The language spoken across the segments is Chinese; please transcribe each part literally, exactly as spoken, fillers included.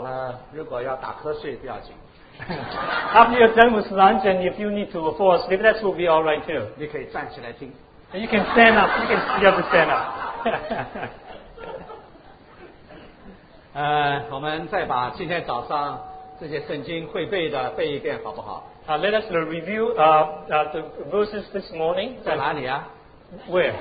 饱了，如果要打瞌睡不要紧。 After you're done with lunch, and if you need to fall asleep, that will be all right too. 你可以站起来听。 And you can stand up. You can you have to stand up. 呃，我们再把今天早上这些圣经会背的背一遍，好不好？ Uh, let us review uh, uh, the verses this morning. 在哪里啊？ Where?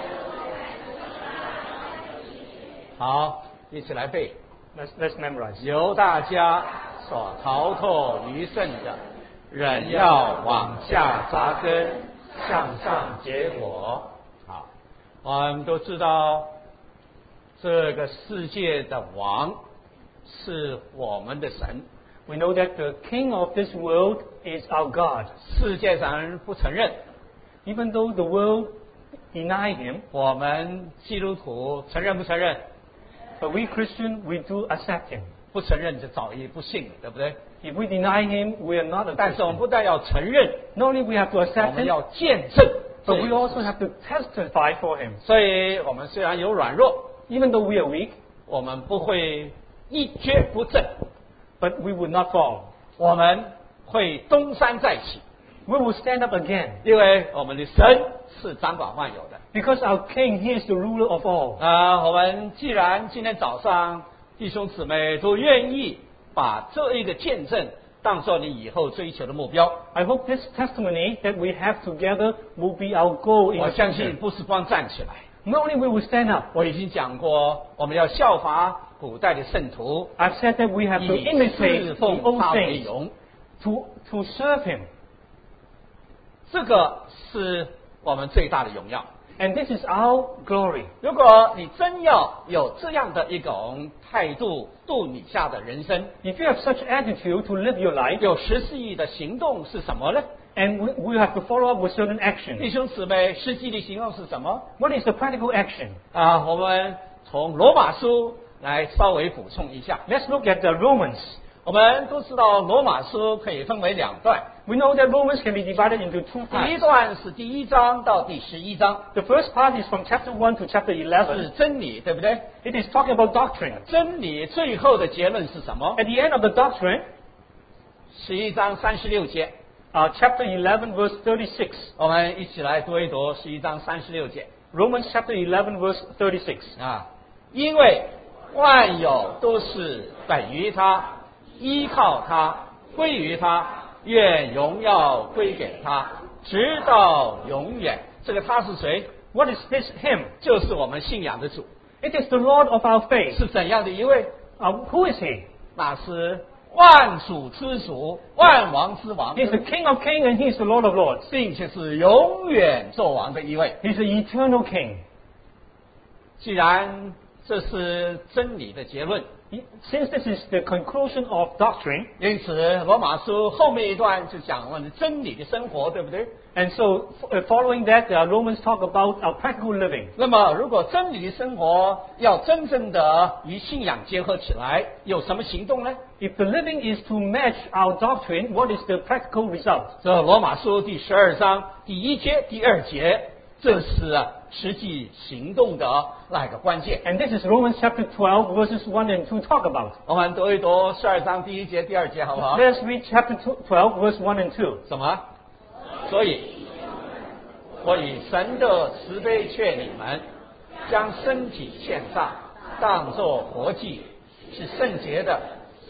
好，一起来背。 Let's let's memorize. 由大家所逃脱余剩的，人要往下扎根，向上结果。好，我们都知道这个世界的王是我们的神。 We know that the king of this world is our God. 世界上人不承认， Even though the world deny him, 我们基督徒承认不承认？ but we Christian, we do accept him. 不承认就早已不信了，对不对？ If we deny him, we are not a 但是我们 Christian. 不但要承认， Not only we have to 我 accept 们 him, 要见证。 but we also have to testify for him. 所以我们虽然有软弱， Even though we are weak, 我们不会一蹶不振， but we will not fall. 我们会东山再起， We will stand up again. 因为我们的神是掌管万有的。 Because our King, He is the ruler of all. 啊、我们既然今天早上弟兄姊妹都愿意把这一个见证当作你以后追求的目标， I hope this testimony that we have together will be our goal in 我 the 相信 future. 不是光站起来。 Not only we will stand up, 我已经讲过，我们要效法古代的圣徒， I've said that we have to 以 imitate 侍 the 奉 old 他为 saints 荣。 to, to serve Him. 这个是我们最大的荣耀。 And this is our glory. 如果你真要有这样的一种态度度你下的人生， If you have such attitude to live your life, 有实际的行动是什么呢？ and we, we have to follow up with certain 弟 action. 兄姊妹，实际的行动是什么？ What is the practical action? 啊，我们从罗马书来稍微补充一下。 Let's look at the Romans. 我们都知道罗马书可以分为两段， We know that Romans can be divided into two 第一 parts. 段是第一章到第十一章， The first part is from chapter one to chapter 是 eleven. 真理，对不对？ It is talking about doctrine. 真理最后的结论是什么？ At the end of the doctrine, 十一章三十六节， uh, chapter eleven, verse thirty-six. 我们一起来读一读十一章三十六节 Romans chapter eleven, verse thirty-six. 啊，因为万有都是本于他，依靠他，归于他，愿荣耀归给他，直到永远。这个他是谁？ What is this him? 就是我们信仰的主。 It is the Lord of our faith. 是怎样的一位？ Uh, who is he? 那是万主之主，万王之王， He is the King of kings and He is the Lord of lords. 并且是永远做王的一位。 He is the eternal King. 既然这是真理的结论， Since this is the conclusion of doctrine, 因此罗马书后面一段就讲了真理的生活，对不对？ and so uh, following that, uh, Romans talk about our practical living. 那么，如果真理的生活要真正的与信仰结合起来，有什么行动呢？ If the living is to match our doctrine, what is the practical result? 这罗马书第十二章第一节、第二节，这是啊实际行动的那个关键。 And this is Romans chapter twelve, verses one and two talk about. 我们读一读十二章第一节、第二节，好不好？ Let's read chapter twelve, verse one and two. 什么？所以，我以神的慈悲劝你们，将身体献上，当作活祭，是圣洁的。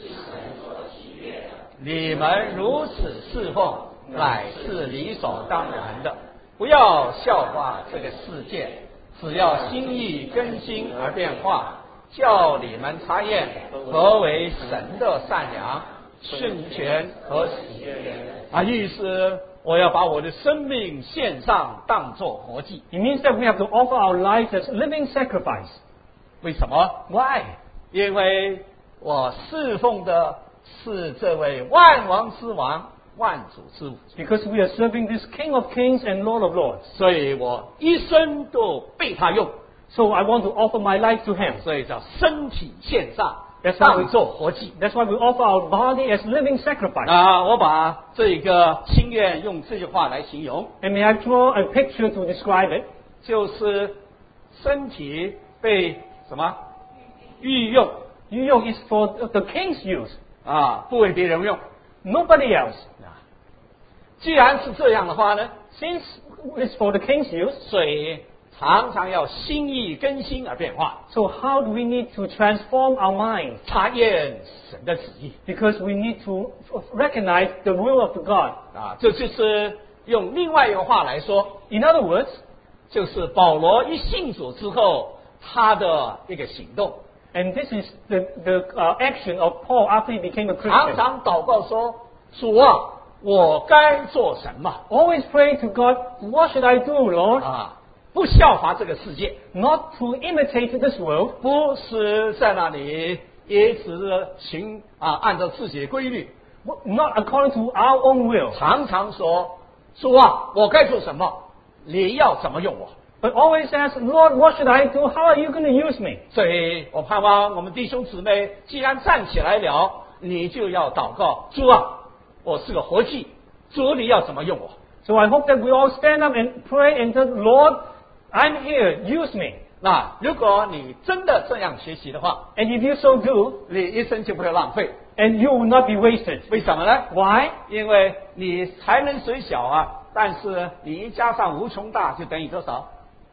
你们如此侍奉，乃是理所当然的。不要效法这个世界，只要心意更新而变化，叫你们查验何为神的善良、圣全和喜悦。啊，意思我要把我的生命献上，当作活祭。 It means that we have to offer our lives as living sacrifice. 为什么？ Why? 因为我侍奉的是这位万王之王、万主之主， Because we are serving this King of kings and Lord of lords. 所以我一生都被他用， So I want to offer my life to Him. 所以叫身体献上， That's why we, 当作活祭。 that's why we offer our body as living sacrifice. 啊，我把这个心愿用这句话来形容， And may I draw a picture to describe it? 就是身体被什么御用 New York is for the king's use, 啊，不为别人用。 nobody else. 啊，既然是这样的话呢， Since it's for the king's use, 所以常常要心意更新而变化， so how do we need to transform our minds? 查验神的旨意 Because we need to recognize the will of God. 啊，这就是用另外一个话来说， In other words, 就是保罗一信主之后他的一个行动， and this is the, the uh, action of Paul after he became a 常 Christian. 常祷告说：“主啊，我该做什么 Always pray to God, what should I do, Lord? 啊？不效法这个世界， Not to imitate this world, 不是在那里一直行啊，按照自己的规律， not according to our own will, 常常说：主啊，我该做什么？你要怎么用我？” but always ask, Lord, what should I do? How are you going to use me? 所以我盼望我们弟兄姊妹，既然站起来了，你就要祷告：主啊，我是个活祭，主你要怎么用我？ So I hope that we all stand up and pray and say, Lord, I'm here, use me. 那如果你真的这样学习的话， And if you so do, 你一生就不会浪费。 and you will not be wasted. 为什么呢？ Why? 因为你才能虽小啊，但是你一加上无穷大，就等于多少？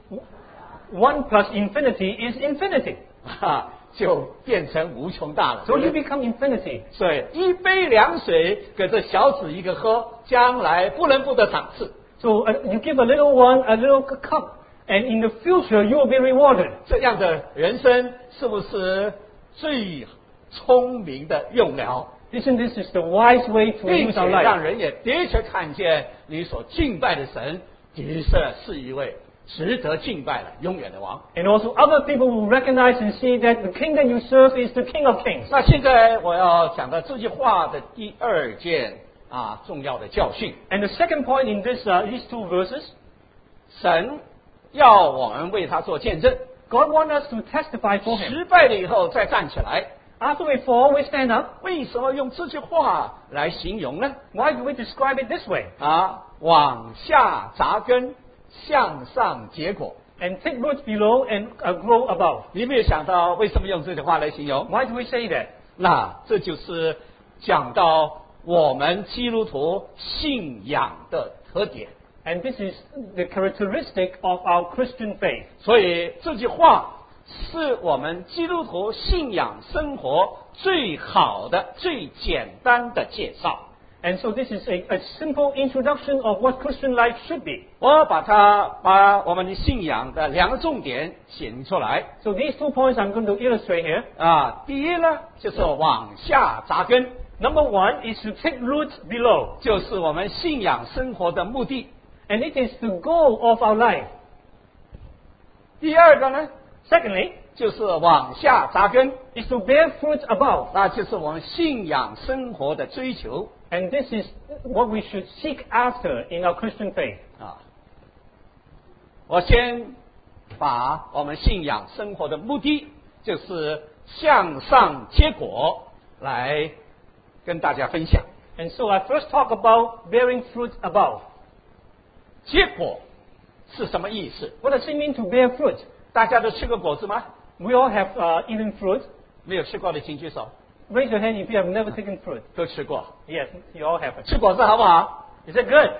One plus infinity is infinity. 哈，就变成无穷大了。 So you become infinity. 所以一杯凉水给这小子一个喝，将来不能不得赏赐。 So uh, you give a little one a little cup, and in the future you will be rewarded. 这样的人生是不是最聪明的用了？ Isn't this is the wise way to 并 use 且 our 让 life? 人也的确看见你所敬拜的神，的确是一位值得敬拜的永远的王。 And also other people will recognize and see that the king that you serve is the King of Kings. 那现在我要讲的这句话的第二件啊重要的教训， And the second point in this uh, these two verses, 神要我们为他做见证， God wants us to testify for Him. 失败了以后再站起来。 After we fall, we stand up. 为什么用这句话来形容呢？ Why do we describe it this way? 啊，往下扎根，向上结果。 And take roots below and uh, grow above. 你有没有想到为什么用这句话来形容？ Why do we say that? 那这就是讲到我们基督徒信仰的特点。 And this is the characteristic of our Christian faith. 所以这句话是我们基督徒信仰生活最好的、最简单的介绍。 And so this is a, a simple introduction of what Christian life should be. 我把它把我们的信仰的两个重点写明出来 So these two points I'm going to illustrate here. 啊。第一呢，就是往下扎根， Number one is to take root below. 就是我们信仰生活的目的。 And it is the goal of our life. 第二个呢， Secondly, 就是往下扎根， is to bear fruit above. 那就是我们信仰生活的追求 And this is what we should seek after in our Christian faith. 啊。我先把我们信仰生活的目的，就是向上结果，来跟大家分享。 And so I first talk about bearing fruit above. 结果是什么意思？ What does it mean to bear fruit? 大家都吃过果子吗？ We all have uh, eaten fruit. 没有吃过的请举手。 Raise your hand if you have never taken fruit. 都吃过。 Yes, you all have it. 吃果子好不好？ Is it good?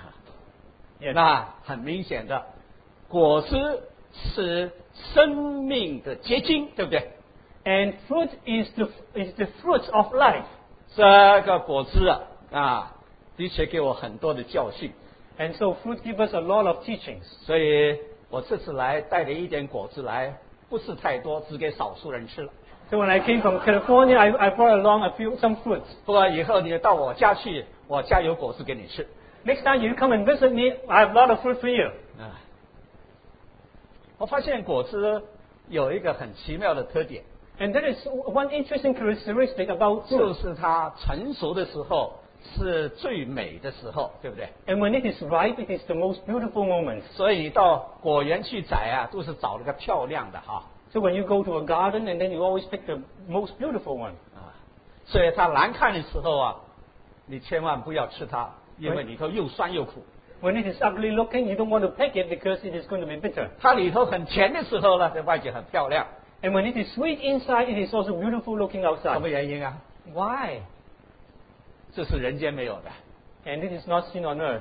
Yes. 那很明显的，果子是生命的结晶，对不对？ And fruit is the, is the fruit of life. 这个果子啊，啊，的确给我很多的教训， And so fruit gives us a lot of teachings. 所以我这次来带了一点果子来，不是太多，只给少数人吃了。 So when I came from California, I, I brought along a few some fruits. 不过以后你到我家去，我家有果子给你吃。 Next time you come and visit me, I have a lot of fruit for you. 啊，我发现果子有一个很奇妙的特点， And that is one interesting characteristic about 就 fruit. 是它成熟的时候是最美的时候，对不对？ And when it is ripe, it is the most beautiful moment. 所以你到果园去摘啊，都是找那个漂亮的哈 So when you go to a garden, and then you always pick the most beautiful one. 啊。所以它难看的时候啊，你千万不要吃它，因为里头又酸又苦。 When it is ugly looking, you don't want to pick it because it is going to be bitter. 它里头很甜的时候呢，在外界很漂亮。 And when it is sweet inside, it is also beautiful looking 什 outside. 么原因啊？ Why? 这是人间没有的。 And it is not seen on earth.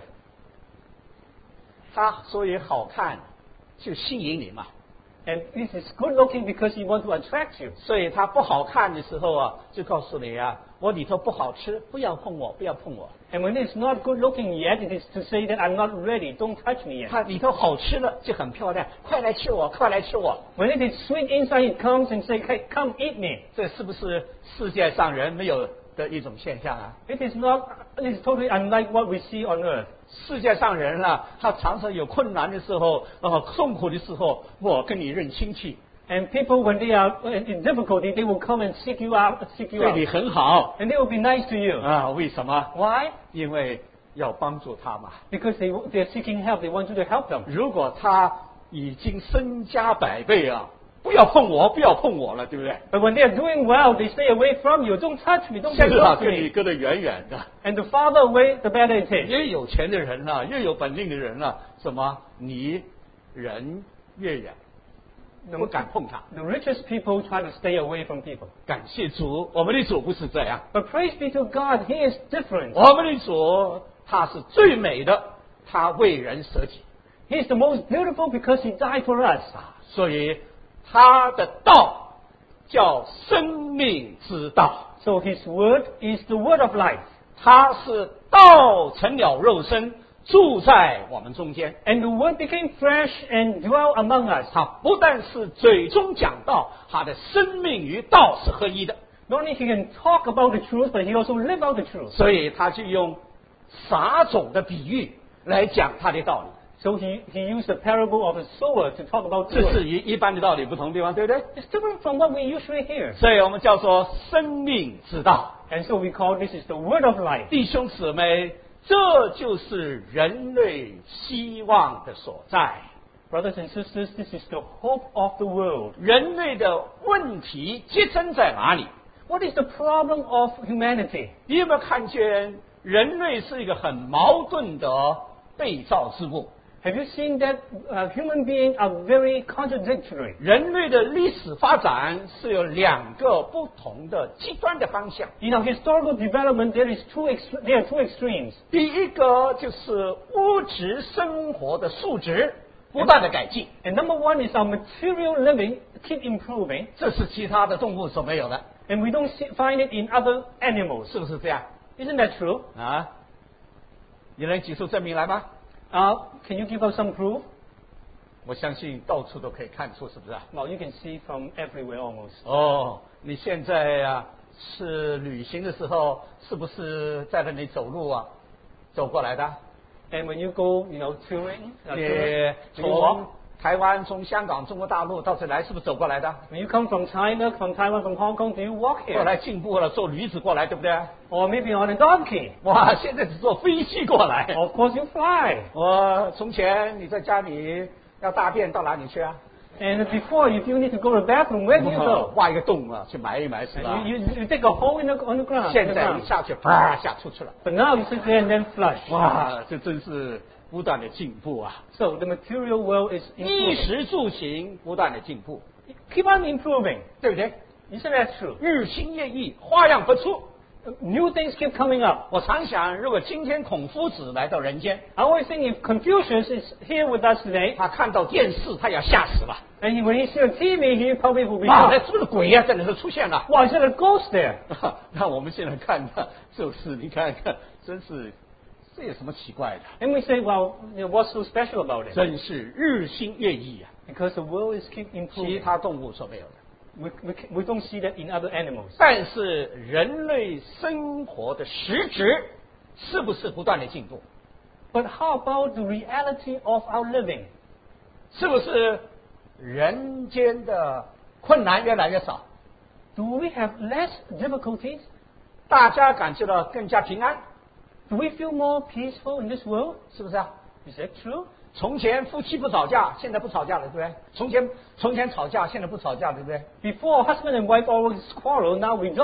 它所以好看，就吸引你嘛。 And this is good looking because he wants to attract you. 所以它不好看的时候啊，就告诉你啊，我里头不好吃，不要碰我，不要碰我。 And when it's not good looking yet, it is to say that I'm not ready. Don't touch me yet. 它里头好吃了就很漂亮，快来吃我，快来吃我。 When it is sweet inside, it comes and say, hey, come eat me. 这是不是世界上人没有的一种现象啊？ It is not, it is totally unlike what we see on earth. 世界上人啊，他常常有困难的时候，呃，痛苦的时候，我跟你认亲戚， And people, when they are in difficulty, they will come and seek you out, seek you 对 out. 你很好 And they will be nice to you. 啊？为什么？ Why? 因为要帮助他嘛。 Because they, they're seeking help. They want you to help them. 如果他已经身家百倍啊，不要碰我，不要碰我了，对不对？ But when they are doing well, they stay away from you. Don't touch me. Don't 是 get 啊， close to 跟你 me. 隔得远远的。 And the farther away, the better it is. 越有钱的人啊，越有本领的人啊，什么离人越远，不敢碰他。 The richest people try to stay away from people. 感谢主，我们的主不是这样。 But praise be to God, He is different. 我们的主他是最美的，他为人舍己， He is the most beautiful because He died for us. 所以他的道叫生命之道。 So His word is the word of life. 他是道成了肉身，住在我们中间。 And the word became flesh and dwelt among us. 他不但是嘴中讲道，他的生命与道是合一的， Not only He can talk about the truth, but He also live out the truth. 所以他就用撒种的比喻来讲他的道理。 So He, he used the parable of a sower to talk about the 这 word. 是与一般的道理不同的地方，对不对？ It's different from what we usually hear. 所以我们叫做生命之道。 And so we call this is the word of life. 弟兄姊妹，这就是人类希望的所在。 Brothers and sisters, this is the hope of the world. 人类的问题结真在哪里？ What is the problem of humanity? 你有没有看见人类是一个很矛盾的被造之物？ Have you seen that uh, human beings are very contradictory? 人类的历史发展是有两个不同的极端的方向。 In our historical development, there is two ex- there are two extremes. 第一个就是物质生活的素质不断的改进， And number one is our material living keep improving, 这是其他的动物所没有的， and we don't see, find it in other animals. 是不是这样 Isn't that true? 啊？你能举出证明来吗？ Uh, can you give us some proof? 我相信到处都可以看出，是不是啊？ Well, you can see from everywhere almost. 哦，你现在啊是旅行的时候，是不是在那里走路啊？走过来的？ And when you go, you know, touring, uh, touring 你 when you walk, 从台湾、从香港、中国大陆到这里来，是不是走过来的？ when you come from China, from Taiwan, from Hong Kong, do you walk 后 here? 来进步了，坐驴子过来，对不对？ Or maybe on a donkey? 哇，现在只坐飞机过来。 Of course you fly. 我从前你在家里要大便到哪里去啊？ And before, if you need to go to the bathroom, where do you go? 挖一个洞啊，去埋一埋是吧 You, you, you dig a hole in the, on the ground. 现 in the 在 ground. 一下去，啪下出去了。 But now you sit there and then flush. 哇，这真是不断的进步啊！ So the material world is 衣 improving. 食住行不断的进步， Keep on improving. 对不对？ Isn't that true? 日新月异，花样不出。 New things keep coming up. 我常想，如果今天孔夫子来到人间， I always think if Confucius is here with us today, 他看到电视，他要吓死了。 and he, when he sees a T V, he probably will be 哇，那 shocked. 是不是鬼呀、在里头出现了？ Wow, is there a ghost there? 那我们现在看的，就是你看看，真是这有什么奇怪的？ And we say, well, you know, what's so special about it? 真是日新月异啊， Because the world is keep 其 improving. 他动物所没有的。 We, we, we don't see that in other animals. 但是人类生活的实质是不是不断的进步？ But how about the reality of our living? 是不是人间的困难越来越少？ Do we have less difficulties? 大家感觉到更加平安， Do we feel more peaceful in this world? 是不是啊？ Is that true? 从前夫妻不吵架，现在不吵架了，对不对？从前从前吵架，现在不吵架，对不对？ Before, husband and wife always quarrel, now we don't.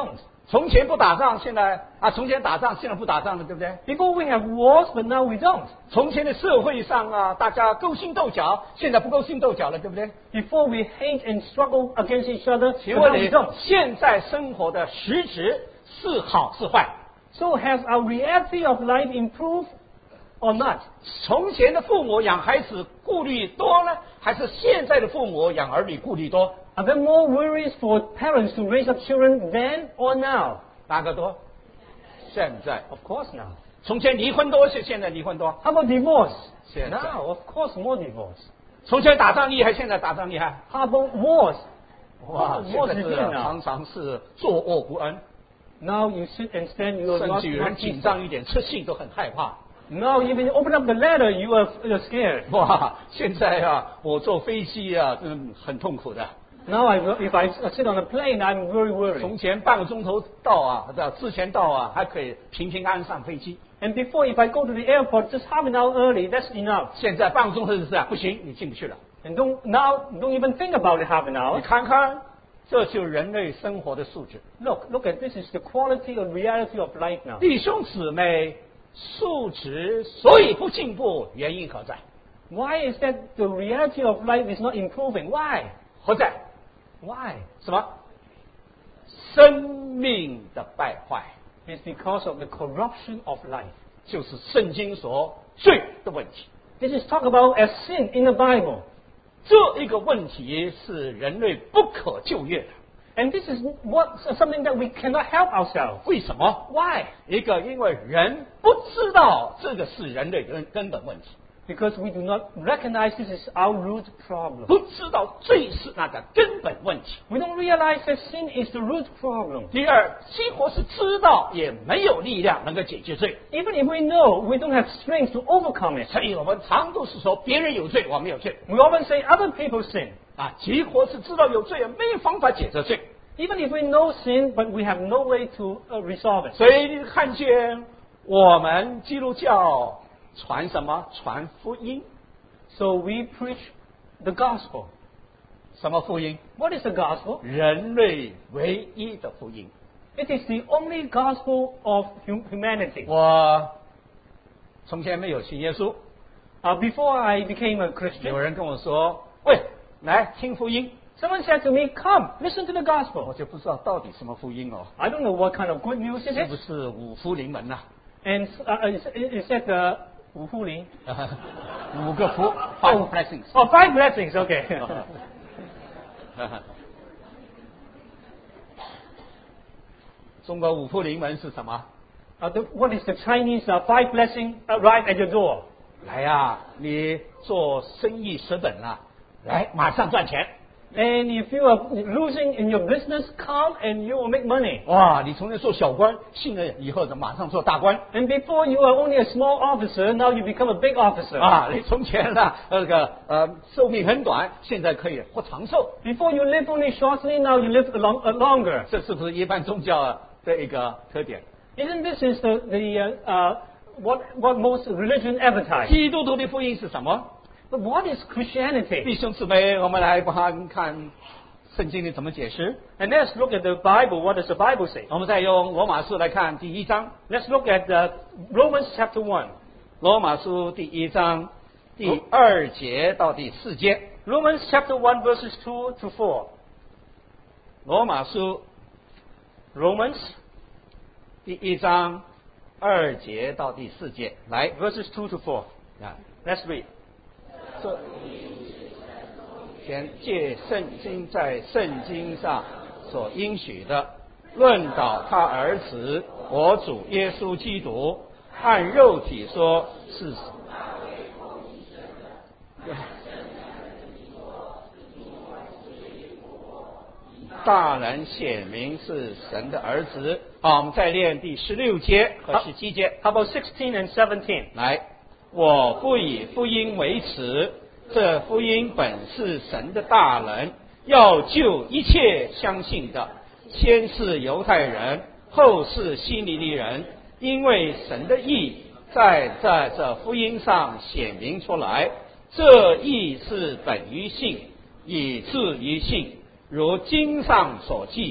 从前不打仗，现在啊，从前打仗，现在不打仗了，对不对？ Before we have wars, but now we don't. 从前的社会上啊，大家勾心斗角，现在不勾心斗角了，对不对？ Before we hate and struggle against each other, 请 but 问 now 你 we don't. 现在生活的实质是好是坏？ So has our reality of life improved or not? 从前的父母养孩子顾虑多呢，还是现在的父母养儿女顾虑多？ Are there more worries for parents to raise up children then or now? 哪个多？现在。 Of course now. 从前离婚多，是现在离婚多？ How about divorce? 现在。 Now, of course, more divorce. 从前打仗厉害，现在打仗厉害？ How about wars? 哇，现 wars 在 is 是 good now. 常常是作恶不安， Now you sit and stand, you are 甚 not, 至有人 not 紧 peaceful. 张一点，吃信都很害怕。 Now even you open up the letter, you are you're scared. 哇，现在啊，我坐飞机啊，嗯，很痛苦的。 Now I, if I sit on a plane, I'm very worried. 从前半个钟头到啊，这之前到啊，还可以平平安安上飞机。 And before, if I go to the airport just half an hour early, that's enough. 现在半个钟头的事啊，不行，你进不去了。 And don't now don't even think about it half an 你 hour. 看看，这就是人类生活的素质。 Look, look at this is the quality or reality of life now. 弟兄姊妹，素质所以不进步，原因何在？ Why is that the reality of life is not improving? Why? 何在？ Why? 什么？生命的败坏， It's because of the corruption of life. 就是圣经所罪的问题。 This is talk about as sin in the Bible. 这一个问题是人类不可救越的。 And this is what something that we cannot help ourselves. 为什么？ Why? 一个，因为人不知道这个是人类的根本问题， Because we do not recognize this is our root problem. 不知道罪是那个根本问题。 We don't realize that sin is the root problem. 第二，几乎是知道也没有力量能够解决罪， Even if we know, we don't have strength to overcome it. 所以我们常都是说别人有罪，我没有罪 We often say other people sin. 啊，几乎是知道有罪，没有方法解决罪。 Even if we know sin, but we have no way to uh, resolve it. 所以你看见我们基督教传什么？传福音。 So we preach the gospel. 什么福音？ What is the gospel? 人类唯一的福音。 It is the only gospel of hum- humanity. 我从前没有信耶稣， Uh, before I became a 有 Christian, 人跟我说：“喂，来听福音。 someone said to me, come, listen to the ” 我 gospel. 就不知道到底什么福音哦， I don't know what kind of good news it 是不 is. 是五福临门呐、 And uh, is, is that the 五福临? 五个福 ，five blessings。 Oh, five blessings, okay. 中国五福临门是什么？ Uh, the, what is the Chinese uh, five blessing uh, right at your door? 来呀、你做生意蚀本了，来马上赚钱。 And if you are losing in your business, come and you will make money. 哇，你从前做小官，信了以后，马上做大官。 And before you are only a small officer, now you become a big officer. 啊，你从前呢，那个呃寿命很短，现在可以活长寿， Before you live only shortly, now you live long, uh, longer. 这是不是一般宗教的一个特点？ Isn't this is the, the uh, uh, what, what most religion advertise? 基督徒的福音是什么？ But what is Christianity? 弟兄姊妹，我们来看看圣经里怎么解释。 And let's look at the Bible. What does the Bible say? 我们再用罗马书来看第一章， Let's look at uh, Romans chapter one. 罗马书第一章第二节到第四节。 Romans chapter one verses two to four. 罗马书 Romans 第一章二节到第四节，来 verses two to four. 啊， Let's read. 这先借圣经在圣经上所应许的，论到他儿子我主耶稣基督，按肉体说是大人显明是神的儿子。好，我们再念第十六节和十七节。 How about sixteen and seventeen? 来，我不以福音为耻，这福音本是神的大能，要救一切相信的，先是犹太人，后是希利尼人，因为神的义在在这福音上显明出来，这义是本于信，以至于信，如经上所记，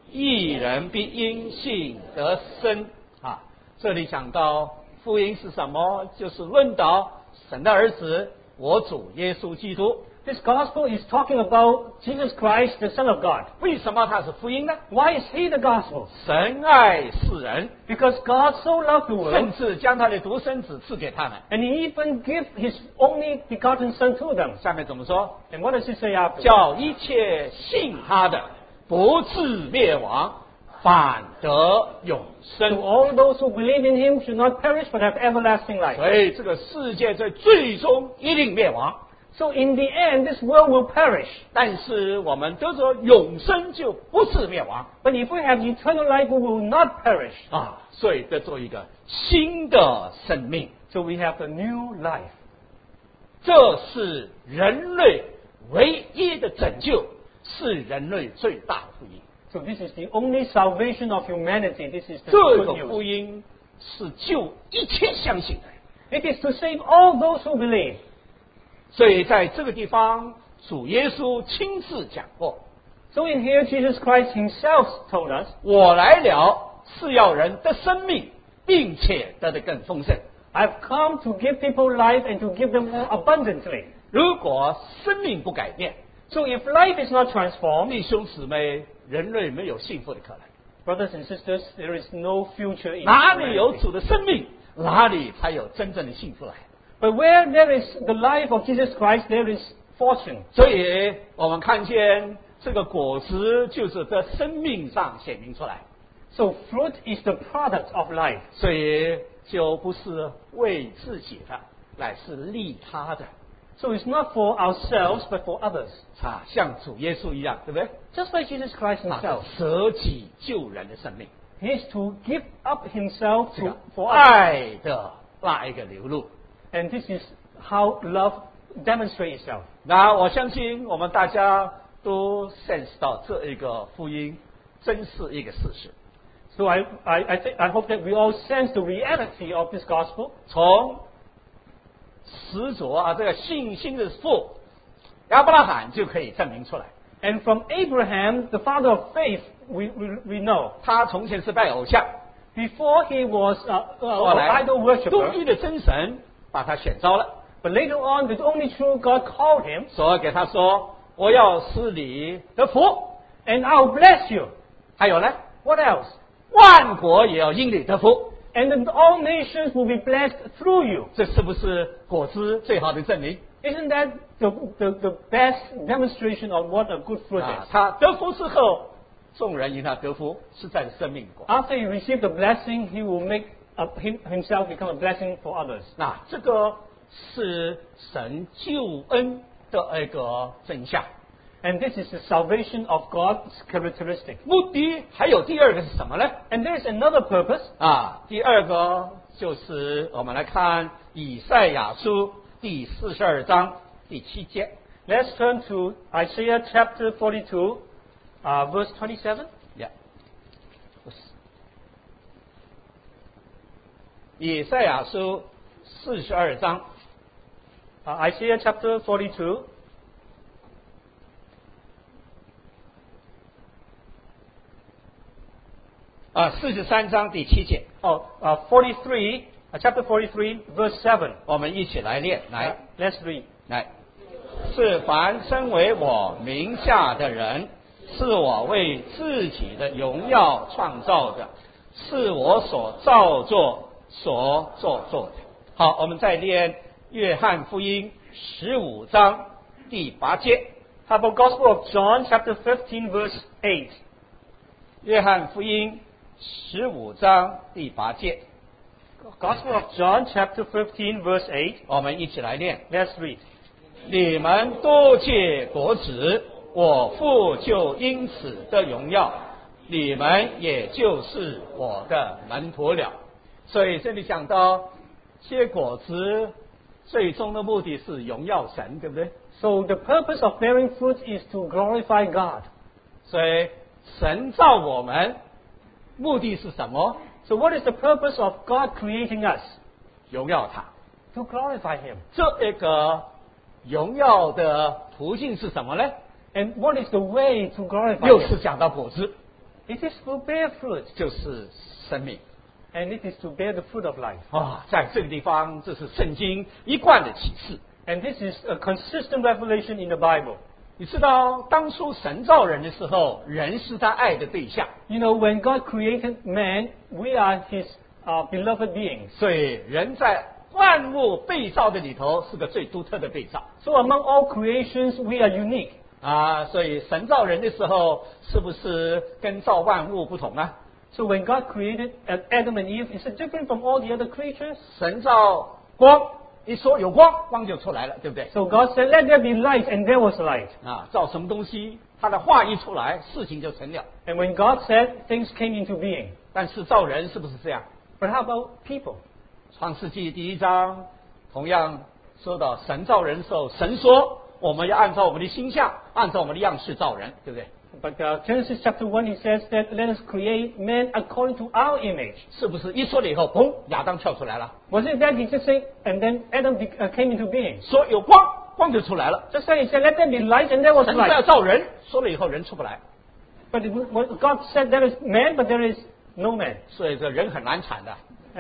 义人必因信得生啊。这里讲到福音是什么？就是论到神的儿子，我主耶稣基督。 This gospel is talking about Jesus Christ, the Son of God. 为什么他是福音呢？ Why is he the gospel? 神爱世人， Because God so loved the 甚 world, 至将他的独生子赐给他们。 and he even gave his only begotten Son to them. 下面怎么说？ And what does he say after? 叫一切信他的不至灭亡，反得永 To 生。 all those who believe in him should not perish but have everlasting life. 所以这个世界在最终一定灭亡， So in the end, this world will perish. 但是我们得着永生就不至灭亡 But if we have eternal life, we will not perish. 啊！所以得着一个新的生命， So we have a new life. 这是人类唯一的拯救，是人类最大的福音。 So this is the only salvation of humanity. This is the 这 good 个 news. 福音是救一切相信的人。 It is to save all those who believe. 所以在这个地方，主耶稣亲自讲过 So in here, Jesus Christ himself told us, 我来了是要人得生命，并且得的更丰盛。 I've come to give people life and to give them more abundantly. 如果生命不改变， So if life is not transformed, 弟兄姊妹，人类没有幸福的可能。 brothers and sisters, there is no future in 哪里有 humanity. 主的生命，哪里才有真正的幸福来。 But where there is the life of Jesus Christ, there is fortune. 所以我们看见这个果子就是在生命上显明出来， So fruit is the product of life. 所以就不是为自己的，乃是利他的。 So it's not for ourselves, but for others. 啊，像主耶稣一样，对不对？ Just like Jesus Christ 啊 himself. 舍己救人的生命， He is to give up himself 这 to, 个 for others. 爱的那一个流露。 And this is how love demonstrates itself. 那我相信我们大家都 sense 到这一个福音真是一个事实。 So I, I, I, think, I hope that we all sense the reality of this gospel. 从始祖啊，这个信心的父亚伯拉罕就可以证明出来。 And from Abraham, the father of faith, we, we, we know. 他从前是拜偶像， Before he was uh, uh, 后 an 来 idol 独 worshiper, 一的真神把他选召了， but later on, the only true God called him, 所以给他说：“我要使你得福。 and I'll bless you. ” 还有呢， What else? 万国也要因你得福。 And then all nations will be blessed through you. 这是不是果子最好的证明？ Isn't that the, the, the best demonstration of what a good fruit 啊 is?， 他得福之后，众人因他得福，是在生命果。 After he received the blessing, he will make uh, him, himself become a blessing for others. 那这个是神救恩的一个真相。 And this is the salvation of God's characteristic. 目的还有第二个是什么呢？ And there is another purpose. 啊，第二个就是我们来看以赛亚书第四十二章第七节。 Let's turn to Isaiah chapter forty-two, uh, verse twenty-seven. Yeah. 不是以赛亚书四十二章 Uh, Isaiah chapter forty-two, 啊，四十三章第七节， oh, uh, forty-three, uh, chapter forty-three, verse seven. 我们一起来念，来 Uh, let's read. 来，是凡身为我名下的人，是我为自己的荣耀创造的，是我所造作、所做作的。好，我们再念约翰福音十五章第八节。 How about Gospel of John chapter fifteen, verse eight? 约翰福音十五章第八节， Gospel of John chapter fifteen, verse eight. 我们一起来念。 Let's read. 你们多结果子，我父就因此得荣耀，你们也就是我的门徒了。所以这里讲到结果子，最终的目的是荣耀神，对不对？ So the purpose of bearing fruit is to glorify God. 所以神造我们，目的是什么？ So what is the purpose of God creating us? 荣耀他。 To glorify Him. 这一个荣耀的途径是什么呢？ And what is the way to glorify 又 Him? 是讲到果子。 It is to bear fruit, 就是生命。 and it is to bear the fruit of life. 啊，在这个地方，这是圣经一贯的启示。 And this is a consistent revelation in the Bible. 你知道，当初神造人的时候，人是他爱的对象， You know, when God created man, we are His uh, beloved beings. 所以人在万物被造的里头是个最独特的被造 So among all creations, we are unique. 啊。所以神造人的时候，是不是跟造万物不同啊？ So when God created Adam and Eve, is it different from all the other creatures? 神造光，一说有光，光就出来了，对不对？ So God said, let there be light, and there was light. 啊，造什么东西，他的话一出来，事情就成了。 And when God said, things came into being. 但是造人是不是这样？ But how about people? 创世纪第一章同样说到神造人的时候，神说我们要按照我们的形象，按照我们的样式造人，对不对？ But uh, Genesis chapter one, he says that let us create man according to our image. 是不是一说了以后，砰，亚当跳出来了， Was it that he just said, and then Adam be, uh, came into being? 说有光，光就出来了。 Just like he said, let there be light, and there was 神说要 light. 造人，说了以后人出不来， But it, was- God said there is man, but there is no man. 所以这人很难产的。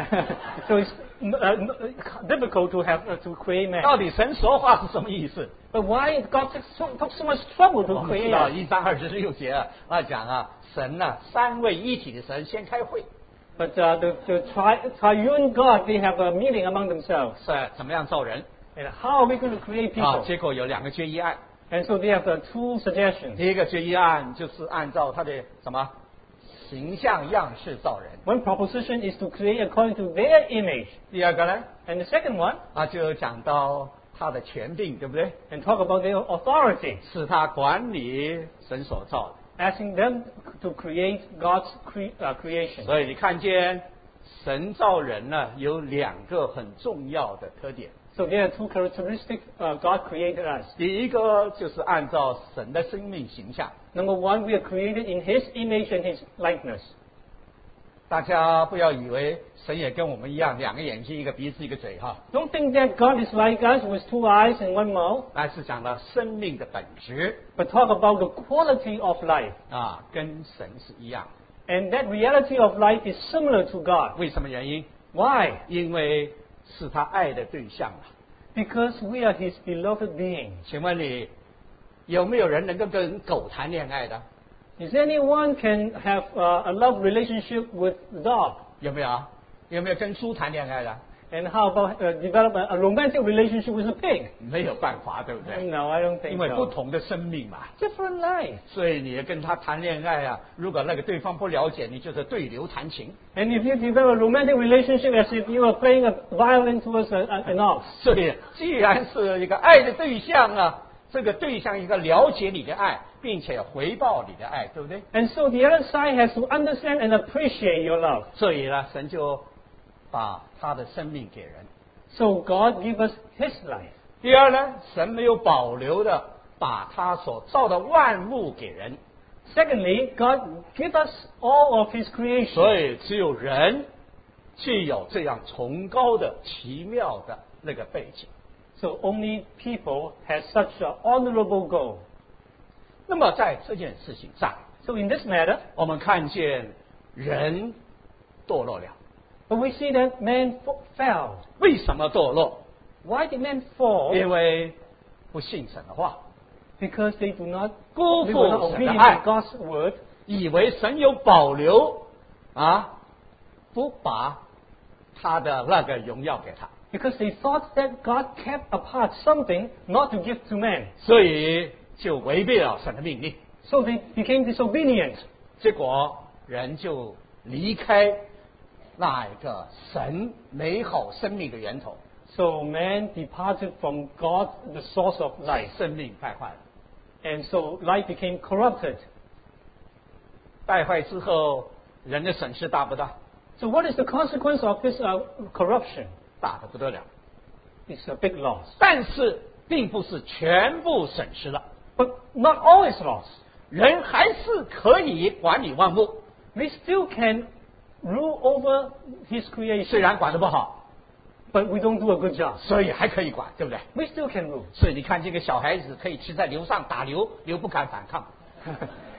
So it's uh, difficult to have uh, to create man. 到底神说话是什么意思？ But why God took so, took so much trouble 我 to 们知 create 道 us? 一章二十六节啊，那讲啊，神呢、三位一体的神先开会， But uh, the, the tri, triune God, they have a meeting among themselves. 是怎么样造人 And how are we going to create 啊？ people? 结果有两个决议案， And so they have uh, two suggestions. 第一个决议案就是按照他的什么形象样式造人， One proposition is to create according to their image. 第二个呢 And the second one, 啊就讲到他的权柄，对不对？ and talk about their authority, 是他管理神所造的。 asking them to create God's cre- uh, creation. 所以你看见神造人呢，有两个很重要的特点。 So there are two characteristics uh, God created us. 第一个就是按照神的生命形象， Number one, we are created in His image and His likeness. 大家不要以为神也跟我们一样，两个眼睛、一个鼻子、一个嘴哈， Don't think that God is like us with two eyes and one mouth, 而是讲了生命的本质 but talk about the quality of life. 啊，跟神是一样。 And that reality of life is similar to God. 为什么原因？ Why? 因为是他爱的对象啊。 Because we are His beloved beings. 请问你有没有人能够跟狗谈恋爱的？ Is anyone can have uh, a love relationship with the dog? 有没有啊？有没有跟猪谈恋爱的？ And how about uh, develop a, a romantic relationship with a pig? 没有办法，对不对？ No, I don't 因 think 为不 so. 同的生命嘛。 Different life. 所以你跟他谈恋爱啊，如果那个对方不了解，你就是对牛弹琴。 And if you develop a romantic relationship as if you are playing a violin towards a, a, an ox. 所以，既然是一个爱的对象啊，这个对象应该了解你的爱，并且回报你的爱，对不对？ And so the other side has to understand and appreciate your love. 所以呢，神就把他的生命给人。 So God give us His life. 第二呢，神没有保留的把他所造的万物给人， Secondly, God give us all of His creation. 所以只有人具有这样崇高的、奇妙的那个背景。 So only people have such an honorable goal. 那么在这件事情上， So in this matter, 我们看见人堕落了。 but we see that man f- fell. 为什么堕落？ Why did man fall? 因为不信神的话， Because they do not 辜 they were not 负神的 obedient 爱 to，God's word. 以为神有保留啊，不把他的那个荣耀给他， Because they thought that God kept apart something not to give to man. 所以就违背了神的命令， So they became disobedient. 结果人就离开那一个神美好生命的源头， So man departed from God, the source of life. 生命败坏了。 And so life became corrupted. 败坏之后，人的损失大不大？ So what is the consequence of this uh, corruption? 大的不得了。 It's a big loss. 但是并不是全部损失了， But not all is lost. 人还是可以管理万物， We still can rule over His 虽 creation. 然管得不好， But we don't do a good job. 所以还可以管，对不对？ We still can rule. 所以你看，这个小孩子可以骑在牛上打牛，牛不敢反抗。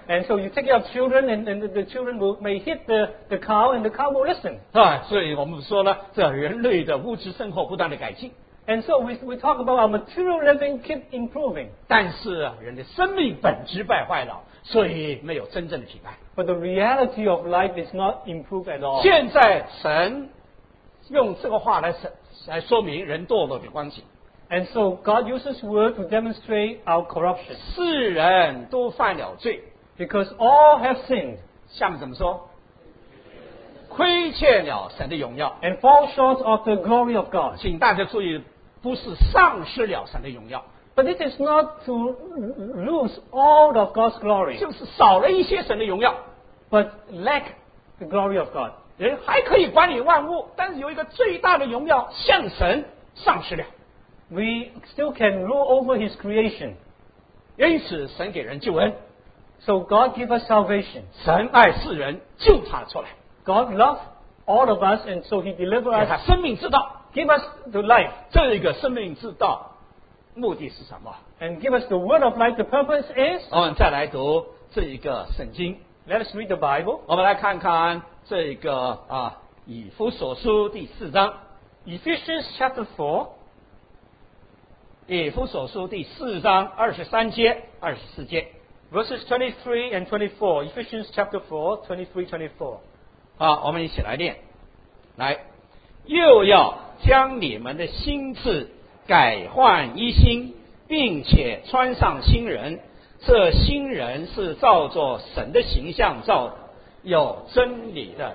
And so you take your children, and, and the, the children will, may hit the, the cow, and the cow will listen. 啊，所以我们说了，这人类的物质生活不断的改进， And so we, we talk about our material living keep improving. 但是啊人的生命本质败坏了，所以没有真正的平安。 But the reality of life is not improved at all. 现在神用这个话来来说明人堕落的光景。 And so God uses word to demonstrate our corruption. 世人都犯了罪， Because all have sinned 下面怎么说？亏欠了神的荣耀。 and fall short of the glory of God. 请大家注意，不是丧失了神的荣耀， But this is not to lose all of God's glory, 就是少了一些神的荣耀。 but lack the glory of God. 人还可以管理万物，但是有一个最大的荣耀向神丧失了。 We still can rule over His creation. 因此，神给人救恩， So God give us salvation. 神爱世人，救他出来， God loves all of us, and so He deliver 给他 us, 生命之道。 give us the life, 这个生命之道目的是什么？ and give us the word of life. The purpose is, 我们再来读这一个圣经， let us read the Bible. 我们来看看这个啊以弗所书第四章， Ephesians chapter four, 以弗所书第四章二十三节、二十四节。 verses twenty-three and twenty-four. Ephesians chapter four, twenty-three, twenty-four. 好，我们一起来念。来，又要将你们的心志改换一新，并且穿上新人。这新人是照着神的形象造的，有真理的。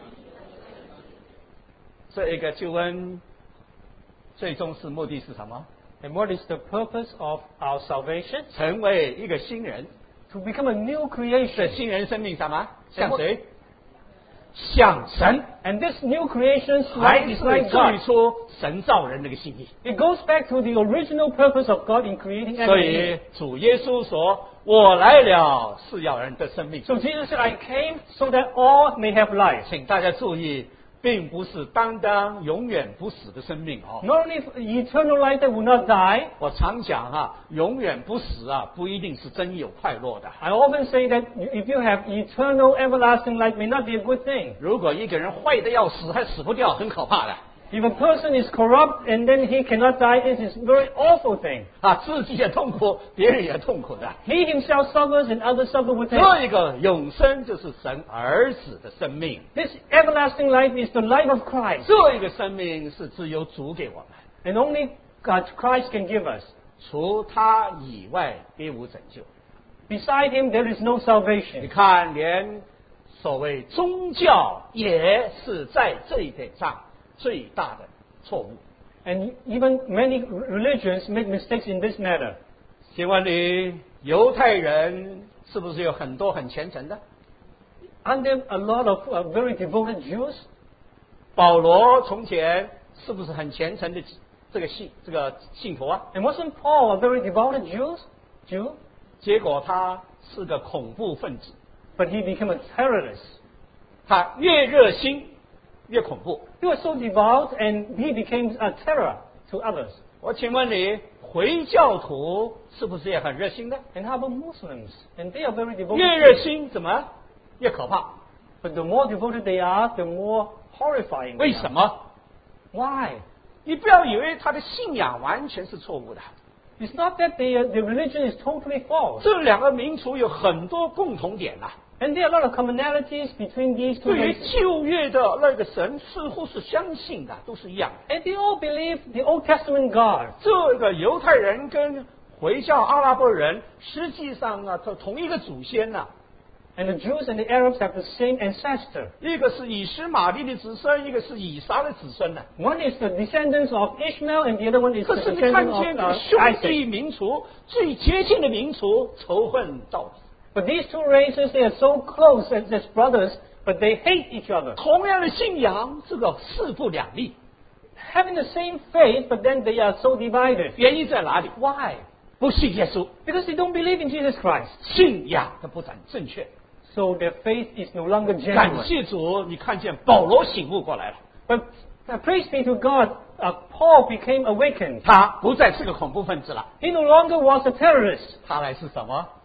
这一个救恩最终是目的是什么？ And what is the purpose of our salvation? 成为一个新人。 To become a new 这 creation. 新人生命什么？像谁？像神。 And this new creation's 还 life 是 is like 最 God. 初神造人那个心意。 It goes back to the original purpose of God in creating 所 everything. 以主耶稣说：“我来了，是要人得生命。” So Jesus said, I came so that all may have life. 请大家注意，并不是单单永远不死的生命哦。 Not only eternal life that will not die. 我常讲啊，永远不死啊，不一定是真有快乐的。 I often say that if you have eternal, everlasting life, may not be a good thing. 如果一个人坏的要死，还死不掉，很可怕的 If a person is corrupt and then he cannot die, it is a very awful thing. 啊！自己也痛苦，别人也痛苦的。 He himself suffers and others suffer with him. 这一个永生就是神儿子的生命， This everlasting life is the life of Christ. 这一个生命是只有主给我们， And only God, Christ can give us. 除他以外别无拯救。 Beside him, there is no 你 salvation. 看，连所谓宗教也是在这一点上最大的错误。 And even many religions make mistakes in this matter. 请问你，犹太人是不是有很多很虔诚的？ Aren't there a lot of uh, very devoted Jews? 保罗从前是不是很虔诚的这个信这个信徒啊？ And wasn't Paul a very devoted Jew? Jew? 结果他是个恐怖分子， But he became a terrorist. 他越热心越恐怖。 He was so devout and he became a terror to others. 我请问你，回教徒是不是也很热心的？ And how about Muslims? And they are very devoted. 越热心怎么越可怕？ But the more devoted they are, the more horrifying. 为 they 什 are. 么？ Why? 你不要以为他的信仰完全是错误的。 It's not that the, uh, the religion is totally false. 这两个民族有很多共同点呐、啊。 And there are a lot of commonalities between these two 对于 nations. 旧约的那个神似乎是相信的，都是一样的。 And they all believe the Old Testament God. 这个犹太人跟回教阿拉伯人实际上啊，同同一个祖先呐、啊。 And the Jews and the Arabs have the same ancestor. 一个是以实玛利的子孙，一个是以撒的子孙呢、啊。 One is the descendants of Ishmael, and the other one is 可 the 是你看 descendant 见 of 这个 uh, 兄 Isaac. 弟民族最接近的民族仇恨到底。 But these two races, they are so close as, as brothers, but they hate each other. 同样的信仰，这个势不两立。 Having the same faith, but then they are so divided. 原因在哪里？ Why? 不信耶稣， Because they don't believe in Jesus Christ. 信仰的不正正确。 So their faith is no longer 感 genuine. 谢主，你看见保罗醒悟过来了， But uh, praise be to God, uh, Paul became awakened. 他不再是个恐怖分子了， He no longer was a terrorist. 他来是什么？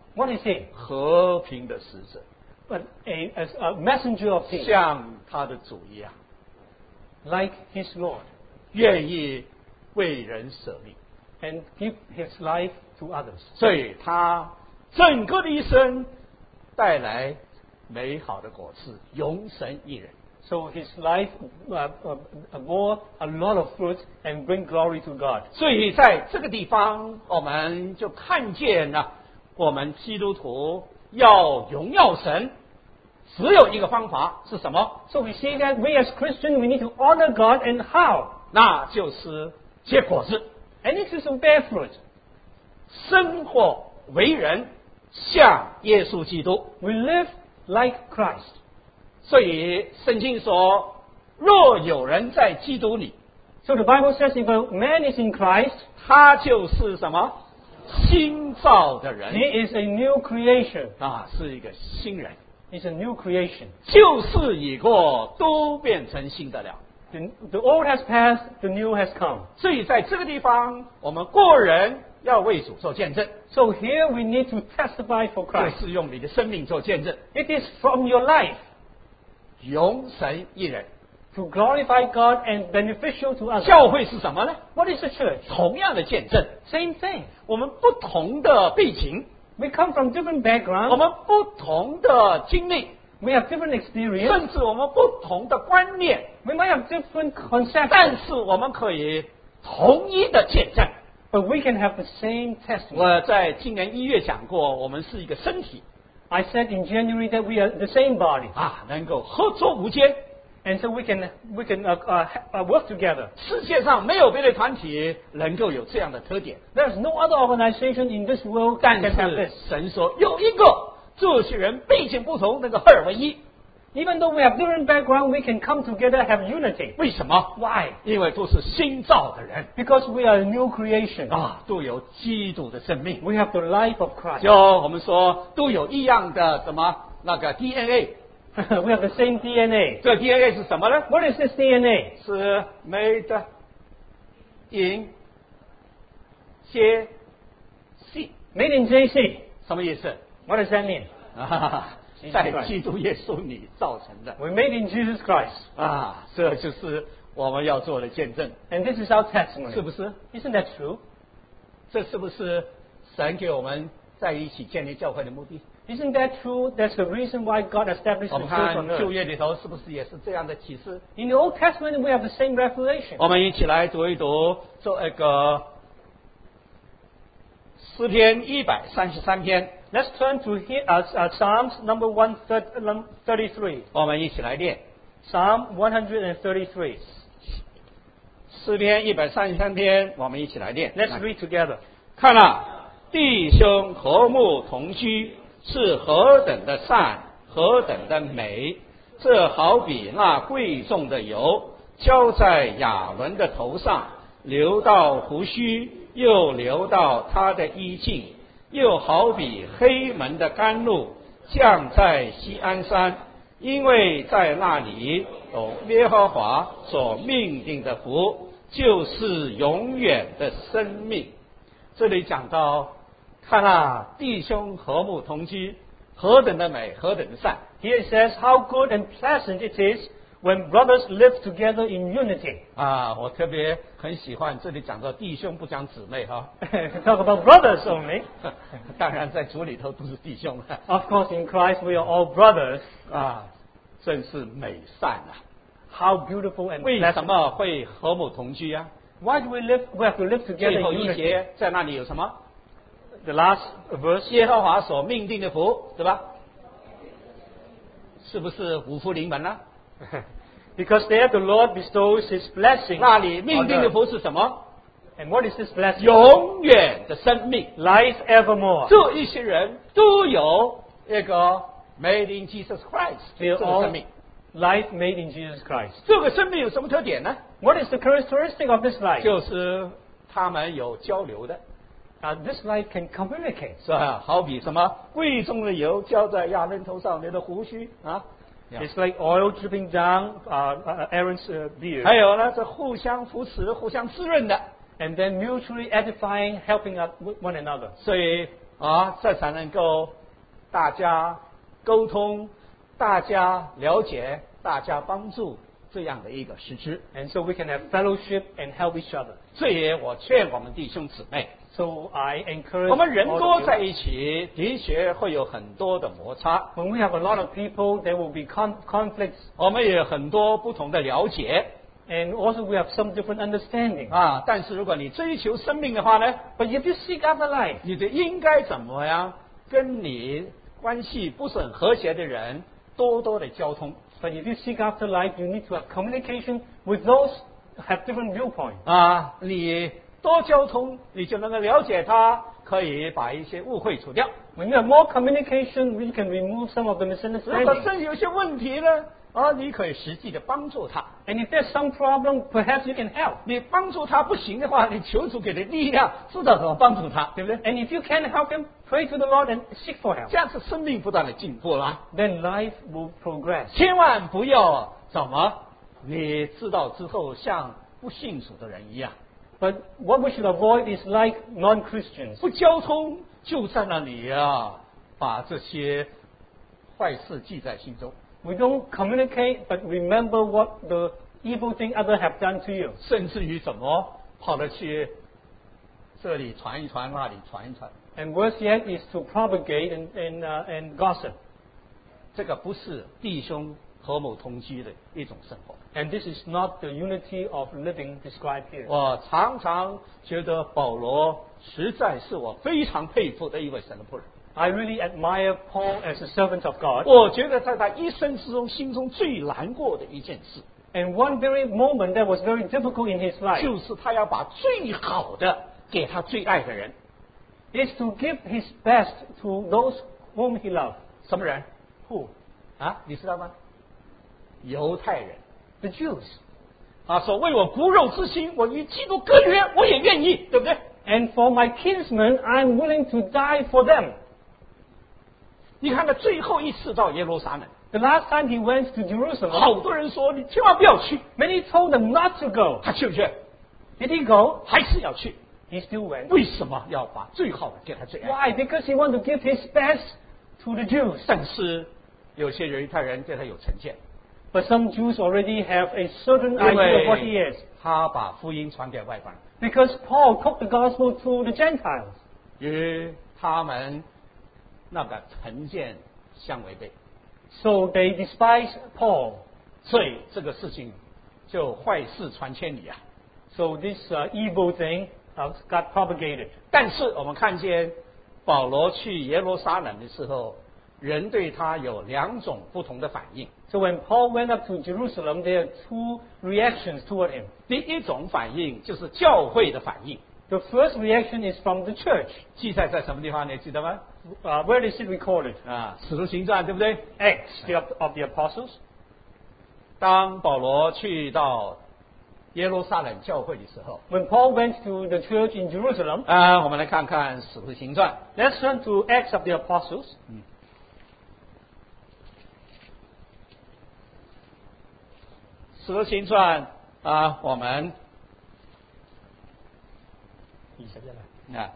What is he? 和平的使者， But a, as a messenger of peace, 像他的主一样， like his Lord, 愿意为人舍命， and give his life to others. 所以他整个的一生带来美好的果子，永神一人。 So his life uh, uh, bore a lot of fruit and bring glory to God. 所以在这个地方，我们就看见了，我们基督徒要荣耀神，只有一个方法是什么？ So we see that we as Christians, we need to honor God, and how? 那就是结果子， And it is to bear fruit. 生活为人像耶稣基督。 We live like Christ. 所以圣经说，若有人在基督里， So the Bible says if a man is in Christ, 他就是什么？新造的人 he is a new creation. 啊，是一个新人， He's a new creation. 旧事已过，都变成新的了。 The, the old has passed, the new has come. 所以在这个地方，我们个人要为主做见证， So here we need to testify for 就 Christ. 是用你的生命做见证， It is from your life 永神一人。 to glorify God and beneficial to others. 教会是什么呢？ What is the church? 同样的见证， Same thing. 我们不同的背景， We come from different 我 backgrounds. 们不同的经历， We have different experience. 甚至我们不同的观念， We might have different 但 conceptions. 是我们可以同一的见证。 But we can have the same testimony. 我在今年一月讲过，我们是一个身体 I said in January that we are the same body. 啊，能够合作无间。 And so we can, we can uh, uh, uh, work together. 世界上没有别的团体能够有这样的特点， There's no other organization in this world 但 that can have 是 this. 神说有一个，这些人背景不同，那个合而为一。 Even though we have different background, we can come together, have unity. 为什么？ Why? 因为都是新造的人 Because we are a new creation. 啊，都有基督的生命。 We have the life of Christ. 就我们说都有一样的什么那个 D N A， We have the same D N A. 这 D N A 是什么呢？ What is this D N A? 是 made in J C， Made in J C. 什么意思？ What does that mean? 啊，在基督耶稣里造成的 We're made in Jesus Christ. 啊，这就是我们要做的见证， And this is our testimony. 是不是？ Isn't that true? 这是不是神给我们在一起建立教会的目的？ Isn't that true? That's the reason why God established 我 the 们 church 看 on 旧 earth. 约里头是不是也是这样的启示？ In the Old Testament, we have the same revelation. 我们一起来读一读这一个诗篇一百三十三篇， Let's turn to here, uh, uh, Psalms number one thirty-three. 我们一起来念 Psalm one thirty-three. 诗篇一百三十三篇，我们一起来念。 Let's read together. 看啊，弟兄和睦同居，是何等的善，何等的美！这好比那贵重的油，浇在亚伦的头上，流到胡须，又流到他的衣襟；又好比黑门的甘露，降在锡安山，因为在那里有耶和华所命定的福，就是永远的生命。这里讲到，看啊，弟兄和睦同居，何等的美，何等的善！ Here it says how good and pleasant it is when brothers live together in unity. 啊，我特别很喜欢这里讲到弟兄，不讲姊妹哈。 Talk about brothers only. 当然，在主里头都是弟兄了 Of course, in Christ we are all brothers. 啊，真是美善啊！ How beautiful and 为什 pleasant. 么会和睦同居啊？ Why do we live? We have to live together 最后 in 一 unity. 节在那里有什么？ The last verse. 耶和华所命定的福，对吧？是不是五福临门呢、 Because there the Lord bestows His blessing. 那里命 on 定的 earth. 福是什么？ And what is this blessing? 永远的生命。 Life evermore. 这一些人都有一个 Made in Jesus Christ 这 They 个 are 生 all 命。 life made in Jesus Christ. 这个生命有什么特点呢？ What is the characteristic of this life? 就是他们有交流的， Uh, this life can communicate. 是吧？好比什么贵重的油浇在亚伦头上，你的胡须啊。 It's like oil dripping down uh, uh, Aaron's uh, beard. 还有呢，这互相扶持、互相滋润的。 And then mutually edifying, helping out one another. 所以啊，这才能够大家沟通、大家了解、大家帮助这样的一个实质。 And so we can have fellowship and help each other. 所以我劝我们弟兄姊妹， So I encourage 我们人 all 多 of 在 you. 一起，的确会有很多的摩擦， When we have a lot of people, there will be con- conflicts, 我们也有很多不同的了解 and also we have some different understanding. 啊。但是如果你追求生命的话呢， But if you seek after life, 你就应该怎么样跟你关系不是很和谐的人多多的交通 but if you seek after life, you need to have communication with those who have different viewpoints. 啊。你多交通，你就能够了解他，可以把一些误会除掉。 When you have more communication, we can remove some of the 如果 misunderstandings. 真有些问题呢，啊，你可以实际的帮助他。 And if there's some problem, perhaps you can help. 你帮助他不行的话，你求主给的力量，知道怎么帮助他，对不对？ And if you can help him, pray to the Lord and seek for help. 这样是生命不断的进步了。 Then life will progress. 千万不要怎么，你知道之后像不信主的人一样， But what we should avoid is like non-Christians. 不交通就在那里啊，把这些坏事记在心中， We don't communicate, but remember what the evil thing others have done to you. 甚至于怎么跑了去这里传一传，那里传一传， And worse yet is to propagate and, and, uh, and gossip. 这个不是弟兄和睦同居的一种生活。 And this is not the unity of living described here. 我常常觉得保罗实在是我非常佩服的一位神的仆人。 I really admire Paul as a servant of God. 我觉得在他一生之中，心中最难过的一件事， And one very moment that was very difficult in his life 就是他要把最好的给他最爱的人。 is to give his best to those whom he loved. 什么人 Who? 啊？你知道吗？犹太人。 The Jews. 他说：“为我骨肉之心，我与基督隔绝，我也愿意，对不对？” And for my kinsmen, I'm willing to die for them. 你看他最后一次到耶路撒冷， The last time he went to Jerusalem, 好多人说你千万不要去， many told him not to go. 他去不去？ Did he go? 还是要去？ He still went. 为什么要把最好的给他最爱？ Why? Because he wanted to give his best to the Jews. 但是有些犹太人对他有成见， But some Jews already have a certain 因 idea of what he 为 is. 他把福音传给外邦人， Because Paul took the gospel to the Gentiles. 与他们那个成见相违背， So they despise Paul. 所以这个事情就坏事传千里啊。 So this uh, evil thing uh, got propagated. 但是我们看见保罗去耶路撒冷的时候，人对他有两种不同的反应。 So when Paul went up to Jerusalem, there are two reactions toward him. 第一种反应就是教会的反应， The first reaction is from the church. 记载在什么地方？你记得吗？ Uh, where is it recorded? 啊，《使徒行传》对不对？ Acts the, of the Apostles. 当保罗去到耶路撒冷教会的时候， When Paul went to the church in Jerusalem, 啊，我们来看看《使徒行传》。 let's turn to Acts of the Apostles. 《使徒行传》啊，我们啊，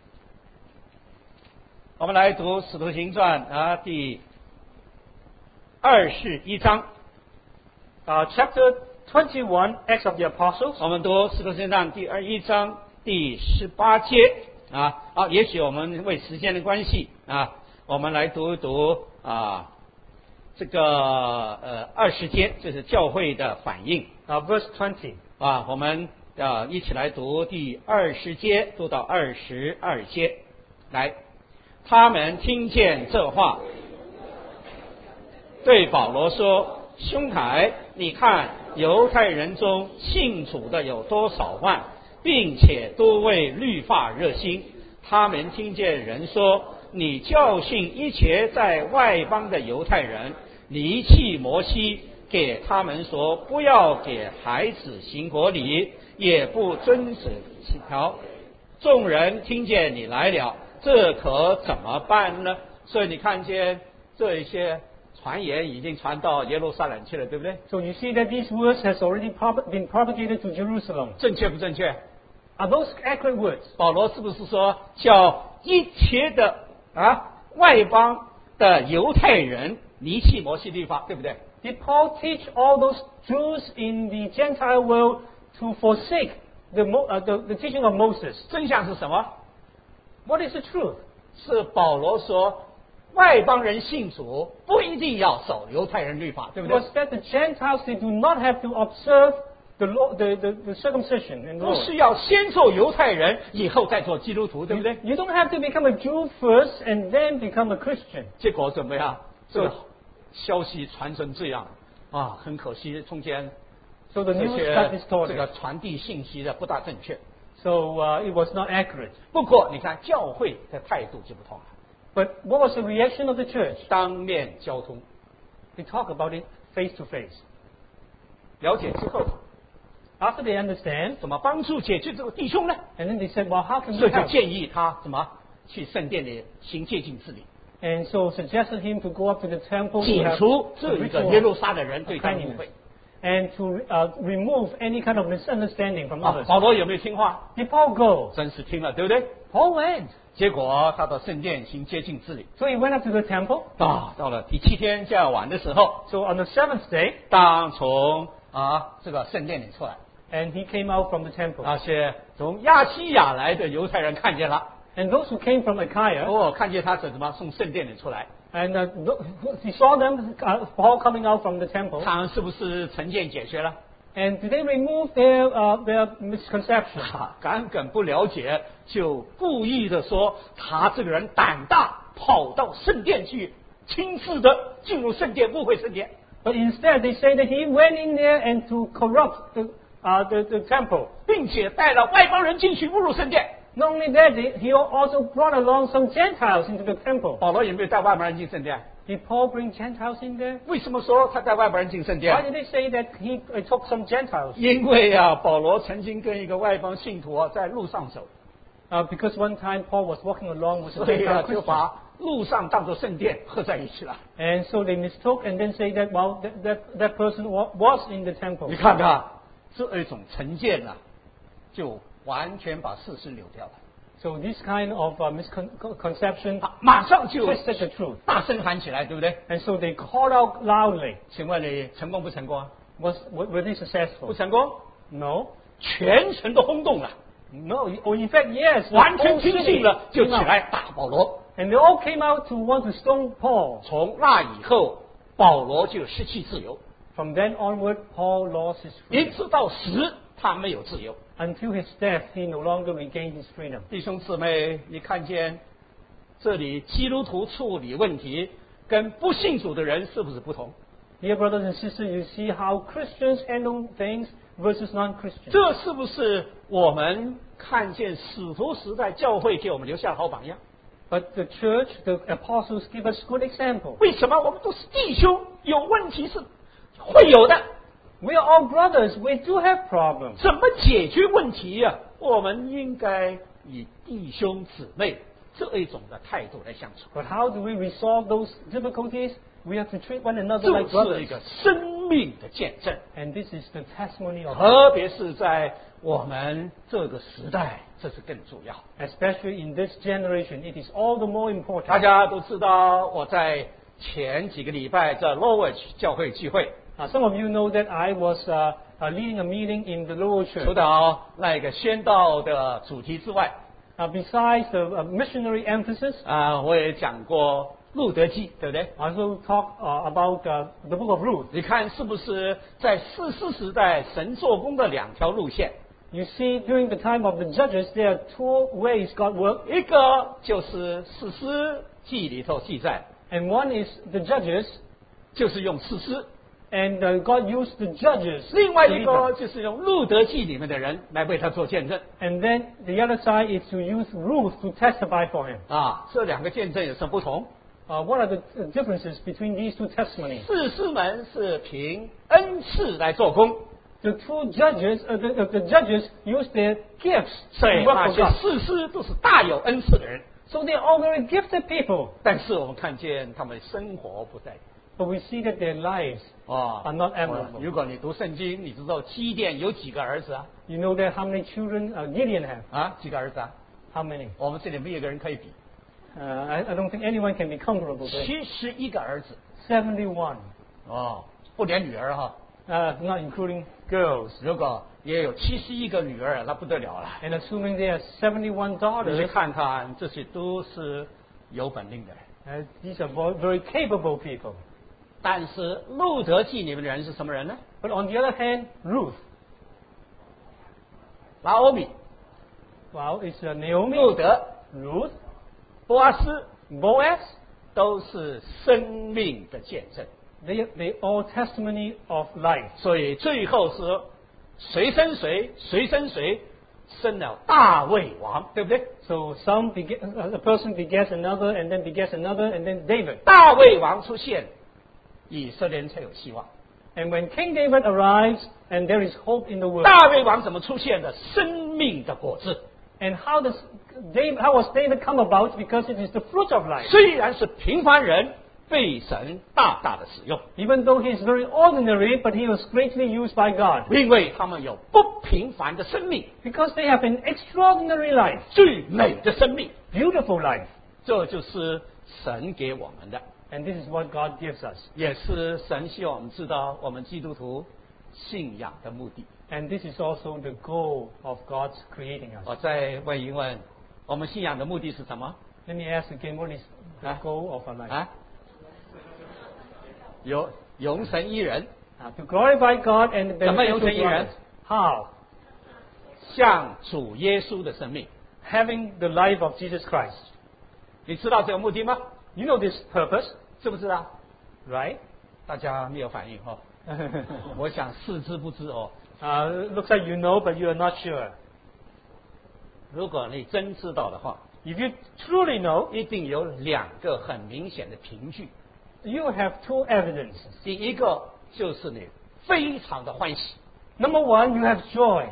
我们来读《使徒行传》啊第二十一章。 Uh, chapter twenty-one, Acts of the Apostles. 我们读《使徒行传》第二十一章第十八节啊。好，也许我们为时间的关系啊，我们来读一读啊这个呃二十节，就是教会的反应。 Uh, verse twenty. 啊，我们啊一起来读第二十节，读到二十二节。来，他们听见这话，对保罗说：“兄台，你看犹太人中信主的有多少万，并且都为律法热心。他们听见人说，你教训一切在外邦的犹太人，离弃摩西。”给他们说，不要给孩子行国礼，也不遵守祈条。众人听见你来了，这可怎么办呢？所以你看见这一些传言已经传到耶路撒冷去了，对不对？ So you see that these words has already prop- been propagated to Jerusalem. 正确不正确？ Are those accurate words? 保罗是不是说叫一切的啊外邦的犹太人离弃摩西律法，对不对？ Did Paul teach all those Jews in the Gentile world to forsake the, uh, the, the teaching of Moses? 真相是什么？ What is the truth? 是保罗说，外邦人信主不一定要守犹太人律法，对不对？ Was that the Gentiles, they do not have to observe the, law, the, the, the circumcision and 不 law. 是要先做犹太人，以后再做基督徒，对不对？ You don't have to become a Jew first and then become a Christian. 结果怎么样？这个 So- 消息传成这样啊，很可惜，中间 So the 这 news 些 got 这 distorted. 个传递信息的不大正确。 So uh, it was not accurate. 不过你看教会的态度就不同了， But what was the reaction of the church? 当面交通， They talk about it face to face. 了解之后， After they understand, 怎么帮助解决这个弟兄呢？ and then they said, well, how can 所 we 以就 help? 建议他怎么去圣殿里行洁净之礼， And so suggested him to go up to the temple to 解 have 除 a 这一个 ritual 耶路撒冷人对他的误 kindness 会。 and to uh, remove any kind of misunderstanding from 啊 others. 保罗有没有听话？ Did Paul go? 真是听了，对不对？ Paul went. 结果他到圣殿行洁净之礼。 So he went up to the temple. 啊，到了第七天将要晚的时候， So on the seventh day, 当从啊这个圣殿里出来， and he came out from the temple. 那些从亚细亚来的犹太人看见了， And those who came from Achaia, 哦，看见他怎么从圣殿里出来， and uh, th- he saw them, uh, Paul coming out from the temple. 他们是不是成见解决了？ And did they remove their uh, their misconception? 啊，根本不了解，就故意的说他这个人胆大，跑到圣殿去，亲自的进入圣殿，误会圣殿。 But instead, they say that he went in there and to corrupt the uh, the, the temple. 并且带了外邦人进去误入圣殿。 Not only that, they, he also brought along some Gentiles into the temple. 保罗有没有带外邦人进圣殿？ Did Paul bring Gentiles in there? 为什么说他带外邦人进圣 Why 殿？ did they say that he uh, took some Gentiles? 因为啊，保罗曾经跟一个外邦信徒啊在路上走， Uh, because one time Paul was walking along with a 所以啊 Gentile 就 Christian. 把路上当作圣殿合在一起了。 And so they mistook and then say that, well, that, that, that person wa- was in the temple. 你看看这一种成见啊，就完全把事实扭掉了。 So this kind of uh, misconception 啊马上就 twisted the truth. 大声喊起来，对不对？ And so they called out loudly. 请问你成功不成功啊？ Was, were were they 不 successful? 成功， No. 全城都轰动了， No. Oh, in fact, yes. the 完全 whole 听 city 信了，就 came 起 out. 来打保罗。 And they all came out to want to stone Paul. 从那以后，保罗就失去自由， From then onward, Paul lost his 一 freedom. 直到死，他没有自由。 Until his death, he no longer regained his freedom. 弟兄姊妹，你看见这里基督徒处理问题跟不信主的人是不是不同？ Dear brothers and sisters, you see how Christians handle things versus non-Christians. 这是不是我们看见使徒时代教会给我们留下的好榜样？ But the church, the apostles give us good example. 为什么我们都是弟兄，有问题是会有的？ We are all brothers. We do have problems. 怎么解决问题呀、我们应该以弟兄姊妹这一种的态度来相处， But how do we resolve those difficulties? We have to treat one another 这 like 是 brothers. 一个生命的见证， And this is the testimony of 特别是在我们这个时代，这是更重要。 especially in this generation. It is all the more 大 important. 家都知道，我在前几个礼拜在 Norwich 教会聚会， Uh, some of you know that I was uh, uh, leading a meeting in the lower 除 church. 了那个宣道的主题之外， Uh, besides the uh, missionary emphasis, 啊、我也讲过路德记，对不对？ I also talk uh, about uh, the book of Ruth. 你看是不是在士师时代神做工的两条路线？ You see, during the time of the judges, there are two ways God worked, 一个就是士师记里头记载， and one is the judges, 就是用士师； and uh, God used the judges. 另外 to 一 lead 个 them. 就是用路德记里面的人来为他做见证。 And then the other side is to use Ruth to testify for him. 啊，这两个见证有什么不同？ Uh, what are the uh, differences between these two testimonies? 士师们是凭恩赐来做工， The two judges, uh, the, uh, the judges use their gifts 所 to 以 work 那 for 些 God. 士师都是大有恩赐的人。 So they are all very gifted people. 但是我们看见他们生活不在 But we see that their lives 啊 are not admirable. 如果你读圣经，你知道基甸有几个儿子啊？ You know that how many children uh, Gideon had? 啊，几个儿子啊？ How many? 我们这里没有一个人可以比。 Uh, I, I don't think anyone can be comparable to it. 七十一个儿子， seventy-one. 哦，不连女儿哈。 Uh, not including girls. 如果也有七十一个女儿，那不得了了。 And assuming there are seventy-one 你去 daughters, 看看，这些都是有本领的人。 uh, these are vo- very capable people. 但是路德记里面的人是什么人呢？ But on the other hand, Ruth. 拿欧米、 Wow, it's uh, 路 Naomi, 德、 Ruth, 波阿斯 Boaz. 都是生命的见证。 They, they all testimony of life. 所以最后是谁生谁，谁生谁，生了大卫王，对不对？ So some beget, uh, a person begets another, and then begets another, and then David. 大卫王出现，以色列人才有希望。 And when King David arrives, and there is hope in the world. 大卫王怎么出现的？生命的果子。 And how does David, how was David come about? Because it is the fruit of life. 虽然是平凡人，被神大大的使用， Even though he is very ordinary, but he was greatly used by God. 因为他们有不平凡的生命， Because they have an extraordinary life, 最美的生命， beautiful life. 这就是神给我们的， And this is what God gives us. 也是神希望我们知道我们基督徒信仰的目的。 And this is also the goal of God's creating us. 我再问一问，我们信仰的目的是什么？ Let me ask again, what is the Huh? goal of our life? 啊？有永神一人， Uh, to glorify God and 怎么 beneficial 永神一 to 人？ others. How? 像主耶稣的生命。 Having the life of Jesus Christ. 你知道这个目的吗？ You know this purpose, 知不知道？ right? 大家没有反应哦。我想是知不知哦。 uh, looks like you know, but you are not sure. 如果你真知道的话， If you truly know, 一定有两个很明显的凭据。 you have two evidences. 第一个就是你非常的欢喜， Number one, you have joy.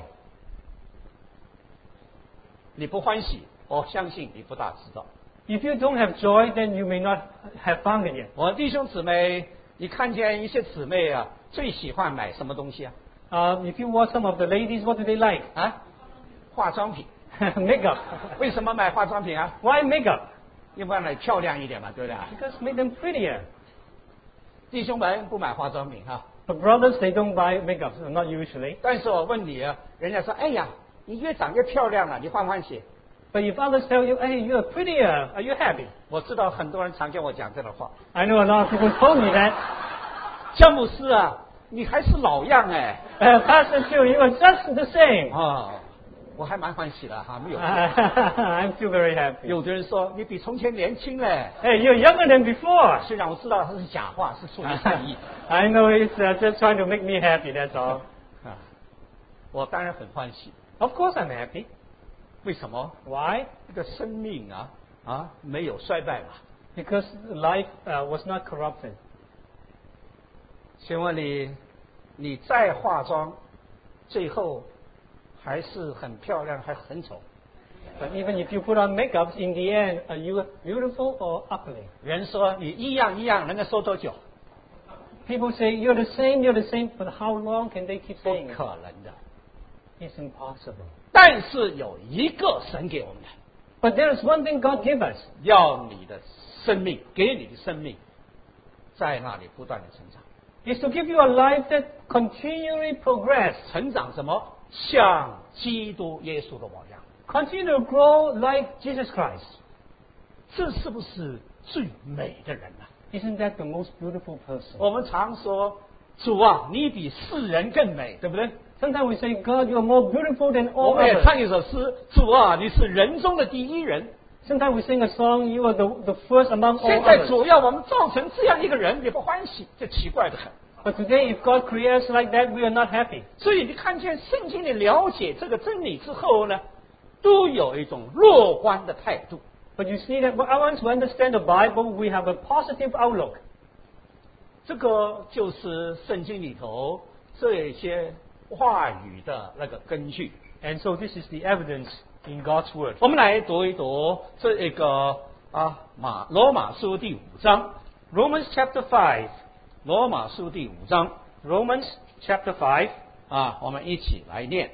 你不欢喜，我相信你不大知道。 If you don't have joy, then you may not have found it yet. 我弟兄姊妹，你看见一些姊妹啊，最喜欢买什么东西啊？ Uh, if you watch some of the ladies, what do they like? 啊，化妆品。 Makeup. 为什么买化妆品啊？ Why makeup? 因为让你漂亮一点嘛，对不对？ Because make them prettier. 弟兄们不买化妆品哈、啊， But brothers, they don't buy makeup, not usually. 但是我问你啊，人家说，哎呀，你越长越漂亮了，你欢不欢喜？ But if others tell you, hey, you're prettier, are you happy? 我知道很多人常跟我讲这种话。 I know a lot of people told me that. 詹姆斯啊，你还是老样哎。 Uh, Pastor Chu, you are just the same. 啊，我还蛮欢喜的哈，没有。 I'm still very happy. 有的人说你比从前年轻嘞， Hey, you're younger than before. 虽然我知道它是假话，是出于善意。 I know it's uh, just trying to make me happy, that's all. 啊，我当然很欢喜。 Of course I'm happy. 为什么？ Why? 这个生命啊啊没有衰败嘛。 Because life uh, was not corrupted. 请问你，你再化妆，最后还是很漂亮，还很丑。 But even if you put on makeup, in the end, are you beautiful or ugly? 人说你一样一样，能够说多久？ People say, you're the same, you're the same, but how long can they keep 不 saying it? 可能的。 It's impossible. 但是有一个神给我们的， But there is one thing God gave us. 要你的生命，给你的生命，在那里不断的成长。 Is to give you a life that continually progress. 成长什么？像基督耶稣的模样。 Continue to grow like Jesus Christ. 这是不是最美的人呢、啊？ Isn't that the most beautiful person? 我们常说，主啊，你比世人更美，对不对？ Sometimes we say, God, you're more beautiful than 我 all 们也 others. 唱一首诗，主啊，你是人中的第一人。 Sometimes we sing a song, you are the, the first among all 现在 others. 主要我们造成这样一个人，你不欢喜，这奇怪的很。 But today, if God creates us like that, we are not happy. 所以你看见圣经里了解这个真理之后呢，都有一种乐观的态度。 But you see that once we understand the Bible, we have a positive outlook. 这个就是圣经里头这些话语的那个根据。 And so this is the evidence in God's Word. 我们来读一读这一个啊马罗马书第五章， Romans chapter five. 罗马书第五章 Romans chapter five. 啊，我们一起来念。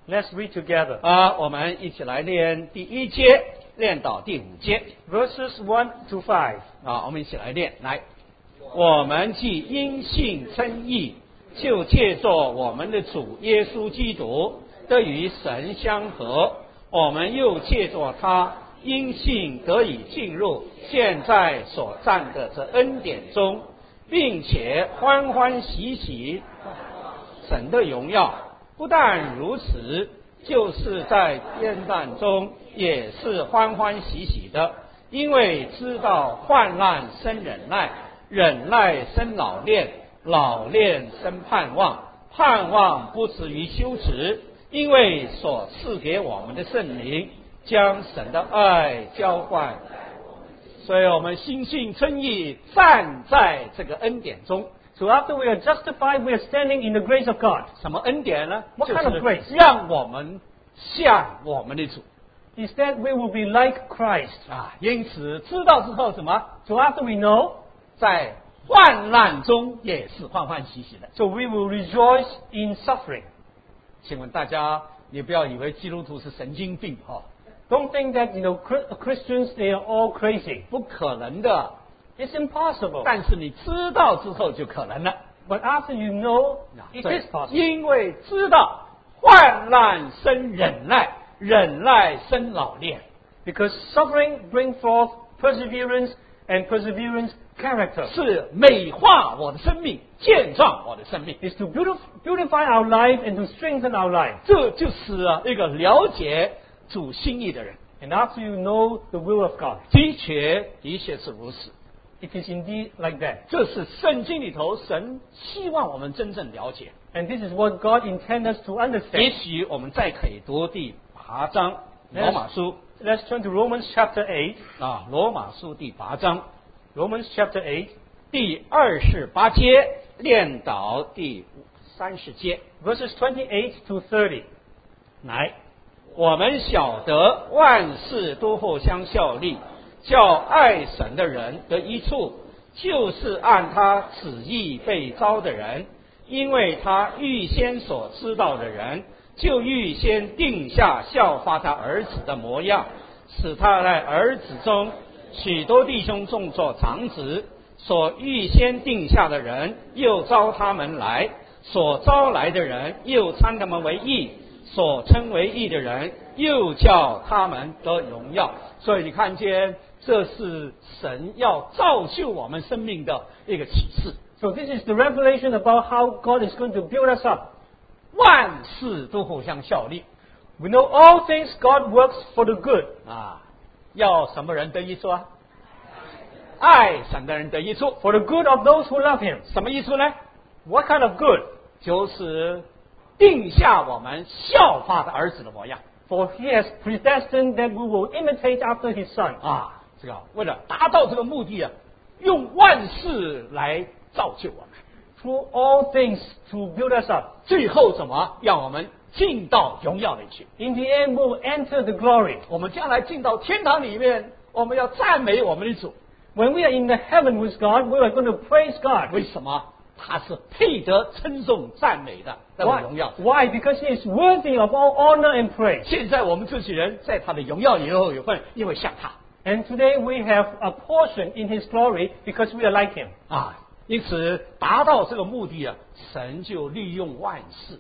Let's read together. 啊，我们一起来念第一节，念到第五节 Verses one to five. 啊，我们一起来念。来，我们既因信称义，就借着我们的主耶稣基督得与神相合，我们又借着他因信得以进入现在所占的这恩典中，并且欢欢喜喜神的荣耀。不但如此，就是在艰难中也是欢欢喜喜的，因为知道患难生忍耐，忍耐生老练，老练生盼望，盼望不至于羞耻，因为所赐给我们的圣灵将神的爱浇灌。所以我们因信称义，站在这个恩典中。 So after we are justified, we are standing in the grace of God. 什么恩典呢？ What 就 kind of 是 grace? 让我们像我们的主 Is that we will be like Christ. 啊。因此知道之后什么？ So after we know, 在患难中也是欢欢喜喜的。 so we will rejoice in suffering. 请问大家，你不要以为基督徒是神经病哦， Don't think that, you know, Christians, they are all crazy. 不可能的。 It's impossible. 但是你知道之后就可能了。 But after you know, it 对 is possible. 因为知道患难生忍耐，忍耐生老练。 Because suffering brings forth perseverance, and perseverance character. 是美化我的生命，健壮我的生命。 Is to beautif- beautify our life and to strengthen our life. 这就是啊一个了解主心意的人。 And after you know the will of God, 的确，的确是如此。 it is indeed like that. 这是圣经里头神希望我们真正了解。 And this is what God intends us to 也 understand. 许我们再可以读第八章罗马书 Let's turn to Romans chapter eight. 啊，罗马书第八章 Romans chapter eight, 第二十八节念到第三十节。 verses twenty-eight to thirty. 来，我们晓得万事都互相效力，叫爱神的人得益处，就是按他旨意被招的人，因为他预先所知道的人，就预先定下效法他儿子的模样，使他在儿子中许多弟兄众作长子。所预先定下的人，又招他们来；所招来的人，又称他们为义；所称为义的人，又叫他们得荣耀。所以你看见，这是神要造就我们生命的一个启示。 So this is the revelation about how God is going to build us up. 万事都互相效力 We know all things God works for the good. 啊！要什么人得益处啊？爱神的人得益处。 For the good of those who love Him. 什么益处呢？ What kind of good? 就是定下我们效法的儿子的模样 For He has predestined that we will imitate after His Son. 啊！这个为了达到这个目的啊，用万事来造就我们， Through all things to build us up. 最后怎么让我们进到荣耀里去？ In the end, we will enter the glory. 我们将来进到天堂里面，我们要赞美我们的主。 When we are in the heaven with God, we are going to praise God. 为什么？他是配得称颂赞美的那种 Why? 荣耀。 Why? Because He is worthy of all honor and praise. 现在我们这些人在他的荣耀里头有份，因为像他 And today we have a portion in His glory because we are like Him. 啊，因此达到这个目的啊，神就利用万事。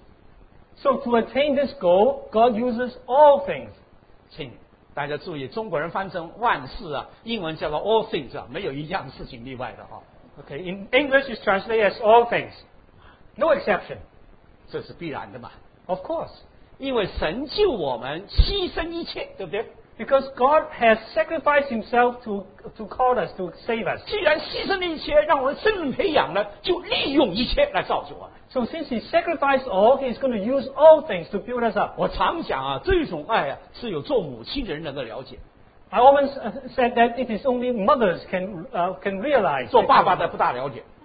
So to attain this goal, God uses all things. 请大家注意，中国人翻成万事啊，英文叫做 all things 啊，没有一样事情例外的哈、 Okay, in English it's translated as all things. No exception. 这是必然的嘛。 Of course. 因为神救我们，牺牲一切，对不对？ Because God has sacrificed Himself to, to call us, to save us. 既然牺牲了一切，让我们生命培养了，就利用一切来造就我们。 So since He sacrificed all, He is going to use all things to build us up. 我常讲啊，这种爱啊，是有做母亲的人能够了解， I always uh, said that it is only mothers can, uh, can realize. 做爸爸的不大了解。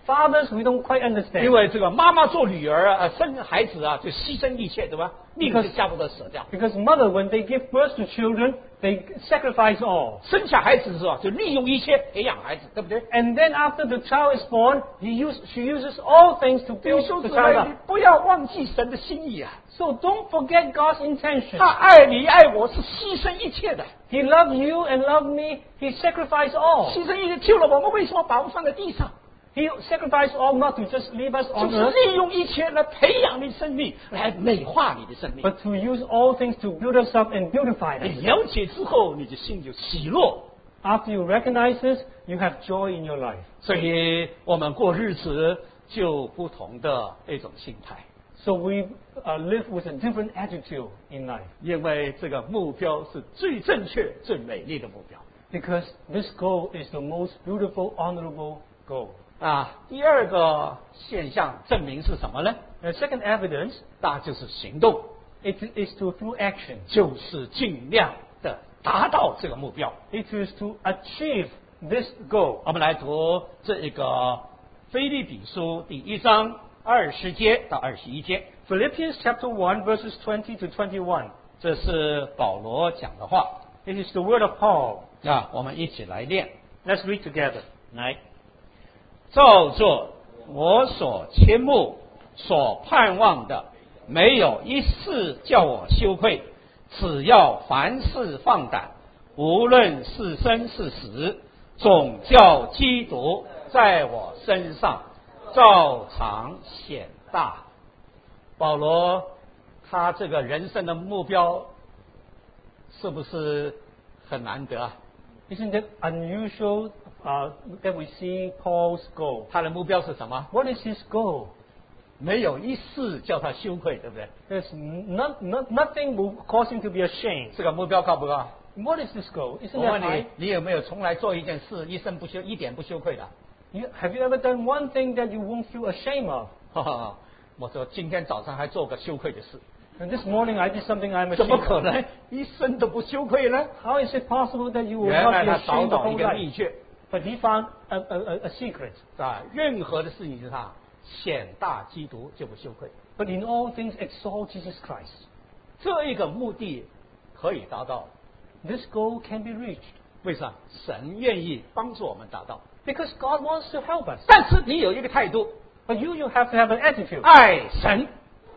Fathers, we don't quite 因 understand. 为这个妈妈做女儿啊，呃生孩子啊，就牺牲一切，对吧？命就家不得舍掉。 Because mother, when they give birth to children, they sacrifice all. 生下孩子的时候，就利用一切培养孩子，对不对？ And then after the child is born, he use, she uses all things to 弟 build 兄 the 姊 child 妹， up. 你不要忘记神的心意啊！ So don't forget God's intention. 他爱你爱我是牺牲一切的， He loved you and loved me. He sacrificed all. 牺牲一切救了我们，为什么把我们放在地上？ He sacrificed all not to just leave us 就 on 是 earth, 利用一切来培养你生命，来美化你的生命。 but to use all things to build us up and beautify 你 us. 了解之后，你的心就喜乐。 After you recognize this, you have joy in your life. 所以我们过日子就不同的一种心态， So we uh, live with a different attitude in life 因为这个目标是最正确、最美丽的目标 because this goal is the most beautiful, honorable goal. 啊。第二个现象证明是什么呢？ The second evidence, 那就是行动， it is to through action. 就是尽量的达到这个目标。 It is to achieve this goal. 我们来读这一个腓立比书第一章二十节到二十一节， Philippians chapter one, verses twenty to twenty-one. 这是保罗讲的话 It is the word of Paul. 啊，我们一起来念。 Let's read together. 来，照着我所切慕、所盼望的，没有一事叫我羞愧。只要凡事放胆，无论是生是死，总叫基督在我身上照常显大。保罗他这个人生的目标是不是很难得啊？ Isn't it unusual uh, that we see Paul's goal? 他的目标是什么？ What is his goal? 没有一事叫他羞愧，对不对？ There's not, not, nothing will cause him to be ashamed. 这个目标高不高？ What is this goal? Isn't 我 that 问 high? 你，你有没有从来做一件事一生不羞，一点不羞愧的？ You, have you ever done one thing that you won't feel ashamed of? 哈哈，我说今天早上还做个羞愧的事， And this morning I did something I'm 怎么 ashamed 可 of. 能一生都不羞愧呢？ How is it possible that you will 原 not 来 be 他找 ashamed the 到一 whole 个 life? 秘诀 But he found a, a, a, a secret. 啊，任何的事情是他显大基督就不羞愧， But in all things exalt Jesus Christ. 这一个目的可以达到， This goal can be reached 为啥？神愿意帮助我们达到。 because God wants to help us. 但是你有一个态度， But you, you have to have an attitude 爱神，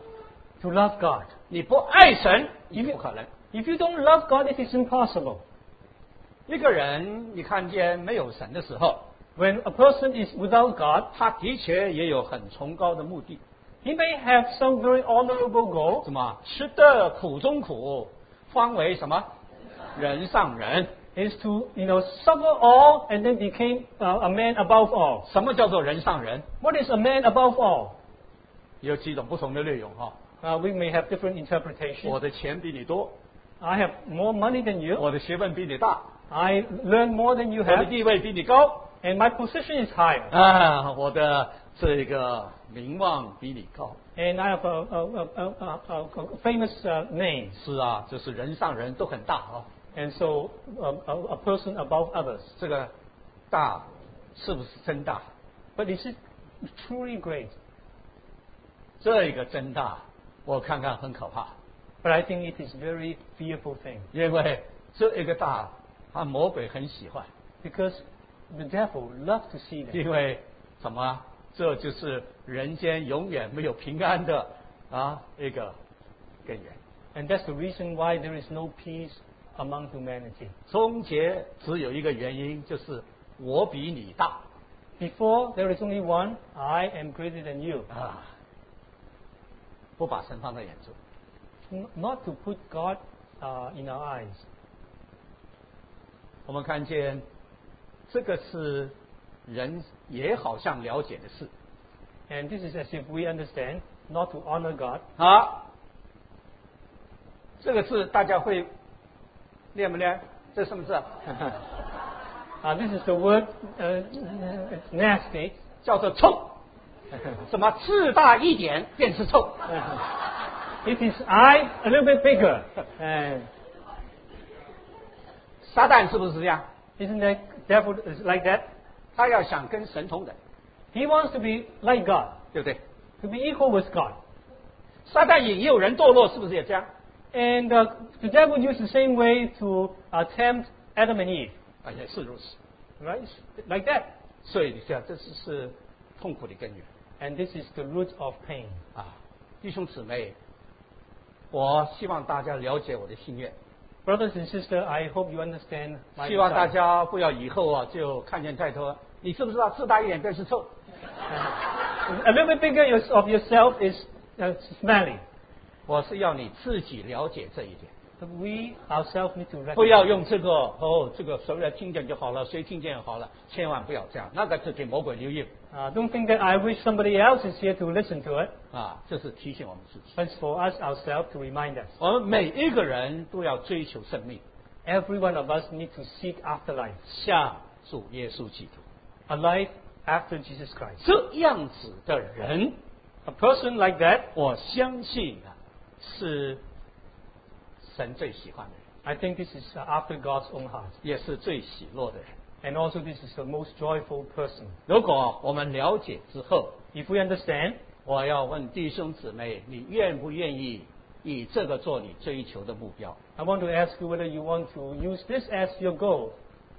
to love God. 你不爱神，你不可能。 If you don't love God, it is impossible. 一个人你看见没有神的时候， When a person is without God, 他的确也有很崇高的目的， he may have some very honorable goal. 什么吃得苦中苦，方为什么人上人？ Is to, you know, suffer all and then became uh, a man above all. 什么叫做人上人？ What is a man above all? 有几种不同的内容哈。 Uh, we may have different interpretations. 我的钱比你多， I have more money than you. 我的学问比你大， I learn more than you 我的 have. 地位比你高 And my position is higher. 啊，我的这个名望比你高。 And I have a, a, a, a, a, a famous uh, name. 是啊，就是人上人都很大啊。 And so uh, a, a person above others. 这个大是不是真大？ But is it truly great? 这个真大，我看看很可怕， But I think it is a very fearful thing. 因为这一个大，啊，魔鬼很喜欢， Because the devil loves to see that. 因为什么？这就是人间永远没有平安的啊一个根源。 And that's the reason why there is no peace among humanity. 终结只有一个原因，就是我比你大 Before, there is only one, I am greater than you. 啊，不把神放在眼中。 N- Not to put God uh, in our eyes. 我们看见这个是人也好像了解的事 And this is as if we understand not to honor God. 啊。这个字大家会念不念？这什么字？ Uh, this is the word uh, it's nasty. 叫做臭。什么字大一点便是臭？ It is I a little bit bigger. And 撒旦是不是这样？ isn't that devil is like that? 他要想跟神同等， He wants to be like God, 对不对？ to be equal with God. 撒旦引诱人堕落，是不是也这样？ And uh, the devil used the same way to uh, tempt Adam and Eve, 啊，也是如此。 right? Like that. 所以你想，这是是痛苦的根源 And this is the root of pain. 啊，弟兄姊妹，我希望大家了解我的心愿， Brothers and sisters, I hope you understand my 希望大 desire. 家不要以后啊就看见太多。你知不知道自大一点更是臭？ A little bit bigger yours- of yourself is uh, smelly. 我是要你自己了解这一点， But we ourselves need to 不要 recognize. 用这个哦，这个谁来听见就好了，谁听见就好了，千万不要这样，那个是给魔鬼留意 Uh, don't think that I wish somebody else is here to listen to it. 啊！这是提醒我们自己， But it's for us ourselves to remind us. 我们每一个人都要追求生命， Every one of us need to seek after life. 像主耶稣基督 A life after Jesus Christ. 这样子的人， A person like that, 我相信啊，是神最喜欢的人， I think this is uh, after God's own heart. 也是最喜乐的人。 And also this is the most joyful person. 如果我们了解之后， If we understand, 我要问弟兄姊妹，你愿不愿意以这个做你追求的目标？ I want to ask you whether you want to use this as your goal.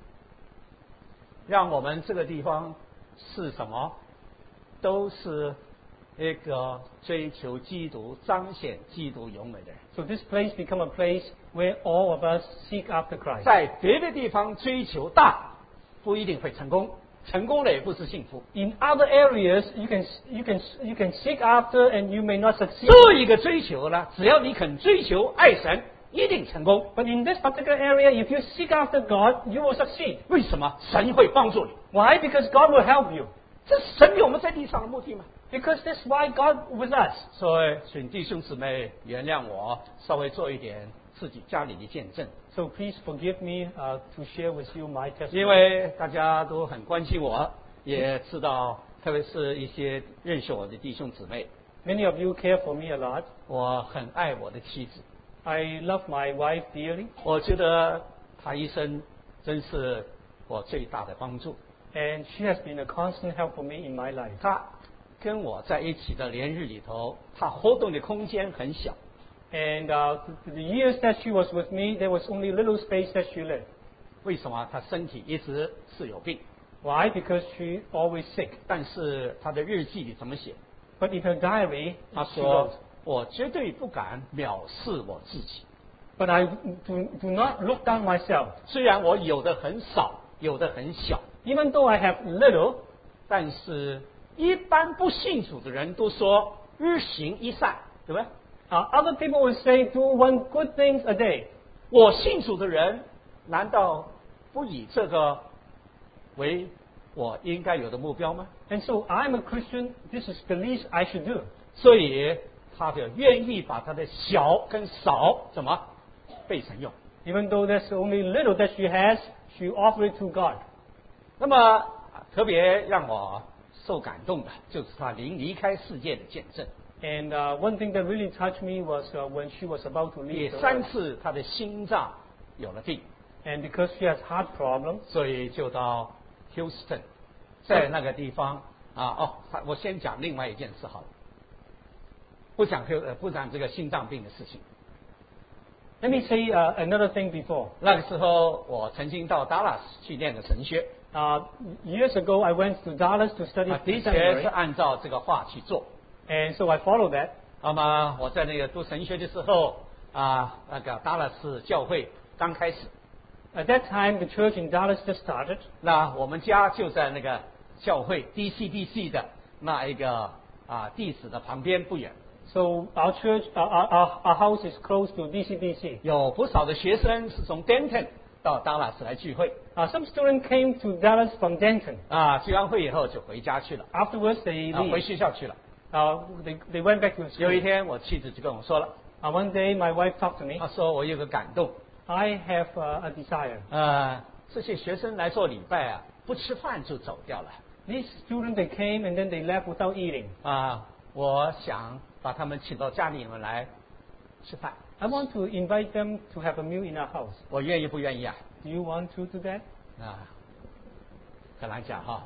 让我们这个地方是什么？都是一个追求基督、彰显基督荣美的人。 So this place become a place where all of us seek after Christ. 在别的地方追求大，不一定会成功，成功了也不是幸福。 In other areas, you can you can you can seek after and you may not succeed. 这一个追求呢，只要你肯追求爱神，一定成功。 But in this particular area, if you seek after God, you will succeed. 为什么？神会帮助你。 Why? Because God will help you. 这是神给我们在地上的目的嘛。 Because that's why God with us. 所以，请弟兄姊妹原谅我，稍微做一点自己家里的见证， So please forgive me uh, to share with you my 因 testimony. 为大家都很关心我，也知道，特别是一些认识我的弟兄姊妹， Many of you care for me a lot. 我很爱我的妻子， I love my wife dearly, 我觉得她一生真是我最大的帮助。 and she has been a constant help for me in my life. 她跟我在一起的连日里头，她活动的空间很小， And uh, the, the years that she was with me, there was only little space that she lived. 为什么？她身体一直是有病， Why? Because she always sick. 但是她的日记里怎么写？ But in her diary, 她 she 说 wrote,：“ 我绝对不敢藐视我自己， But I do, do not look down myself. 虽然我有的很少，有的很小， Even though I have little, 但是一般不信主的人都说日行一善，对不对？ uh, other people will say, do one good things a day. 我信主的人，难道不以这个为我应该有的目标吗？ And so I'm a Christian. This is the least I should do. 所以他就愿意把他的小跟少怎么被神用。 Even though there's only little that she has, she offered it to God. 那么特别让我受感动的，就是他临离开世界的见证。 And uh, one thing that really touched me was uh, when she was about to 第 leave the 三 earth. 次他的心脏有了病， And because she has heart problems, 所以就到 Houston， 在那个地方啊哦，他我先讲另外一件事好了，不讲 Q 呃不讲这个心脏病的事情。 let me say uh, another thing before. 那个时候我曾经到 Dallas 去念的神学， Uh, years ago, I went to Dallas to study 啊，的确 seminary, 是按照这个话去做。 and so I followed that. 那么我在那个读神学的时候啊，那个 Dallas 教会刚开始， At that time, the church in Dallas just started, 那我们家就在那个教会 D C D C 的那一个啊地址的旁边不远， so our church, uh, our, our, our house is close to D C D C. 有不少的学生是从 Denton 到 Dallas 来聚会 Uh, some students came to Dallas from Denton. 啊，聚完会以后就回家去了， Afterwards, they 啊，回 leave. 学校去了。 Uh, they, they went back to 有一 school. 天我妻子就跟我说了， Uh, one day, my wife talked to me. 她说我有个感动， I have uh, a desire. 呃，这些学生来做礼拜啊，不吃饭就走掉了 These students, they came and then they left without eating. 啊，我想把他们请到家里面来吃饭， I want to invite them to have a meal in our house. 我愿意不愿意啊？ Do you want to do that? 啊，很难讲哈。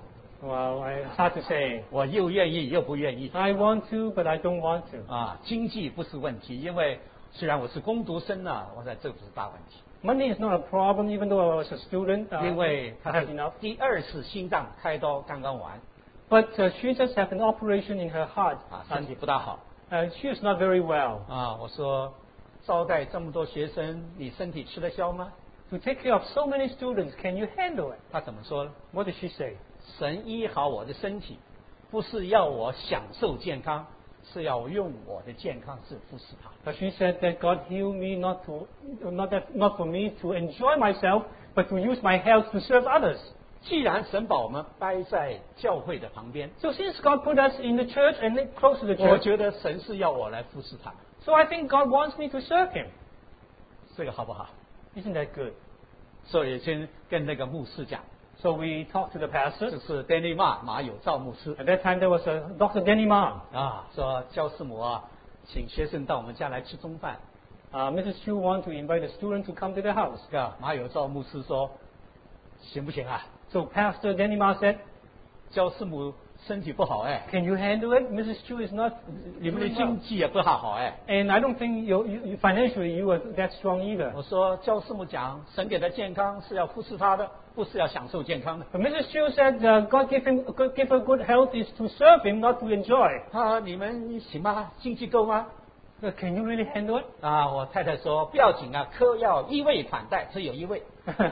Well, I, it's hard to say. 我又愿意又不愿意。 I want to, but I don't want to. 啊，经济不是问题，因为虽然我是工读生呢，我在这不是大问题。 Money is not a problem, even though I was a student. Uh, 因为 I 他 have 是 enough. 第二次心脏开刀刚刚完， But uh, she just had an operation in her heart. 啊，身体不大好。 Uh, she is not very well. 啊，我说招待这么多学生，你身体吃得消吗？ To take care of so many students, can you handle it? 他怎么说呢？ What did she say? 神医好我的身体，不是要我享受健康，是要用我的健康是服侍他。 But she said that God healed me not to, not that, not for me to enjoy myself, but to use my health to serve others. 既然神把我们掰在教会的旁边， So since God put us in the church and close to the 我 church, 觉得神是要我来服侍他， so I think God wants me to serve Him. 这个好不好？ Isn't that good? 所以先跟那个牧师讲， So we talked to the 这 pastor. 是 Danny Ma 马有照牧师 At that time there was a Doctor Danny Ma. 啊，说教师母啊，请学生到我们家来吃中饭。 Uh, Missus Chu wanted to invite a student to come to their house. 是吧？马有照牧师说，行不行啊？ So Pastor Danny Ma said, 教师母身体不好哎， can you handle it? Missus Chu is not 你们的 doing 经 well. 济也不大好哎。 And I don't think you, you, you- financially you are that strong either. 我说教师母讲，神给他健康是要服侍他的，不是要享受健康的。 But Missus Chu said uh, God gave him God give her good health is to serve Him, not to enjoy. 他你们行吗？经济够吗？ So can you really handle it? 啊，我太太说不要紧啊，客要一位款待，只有一位。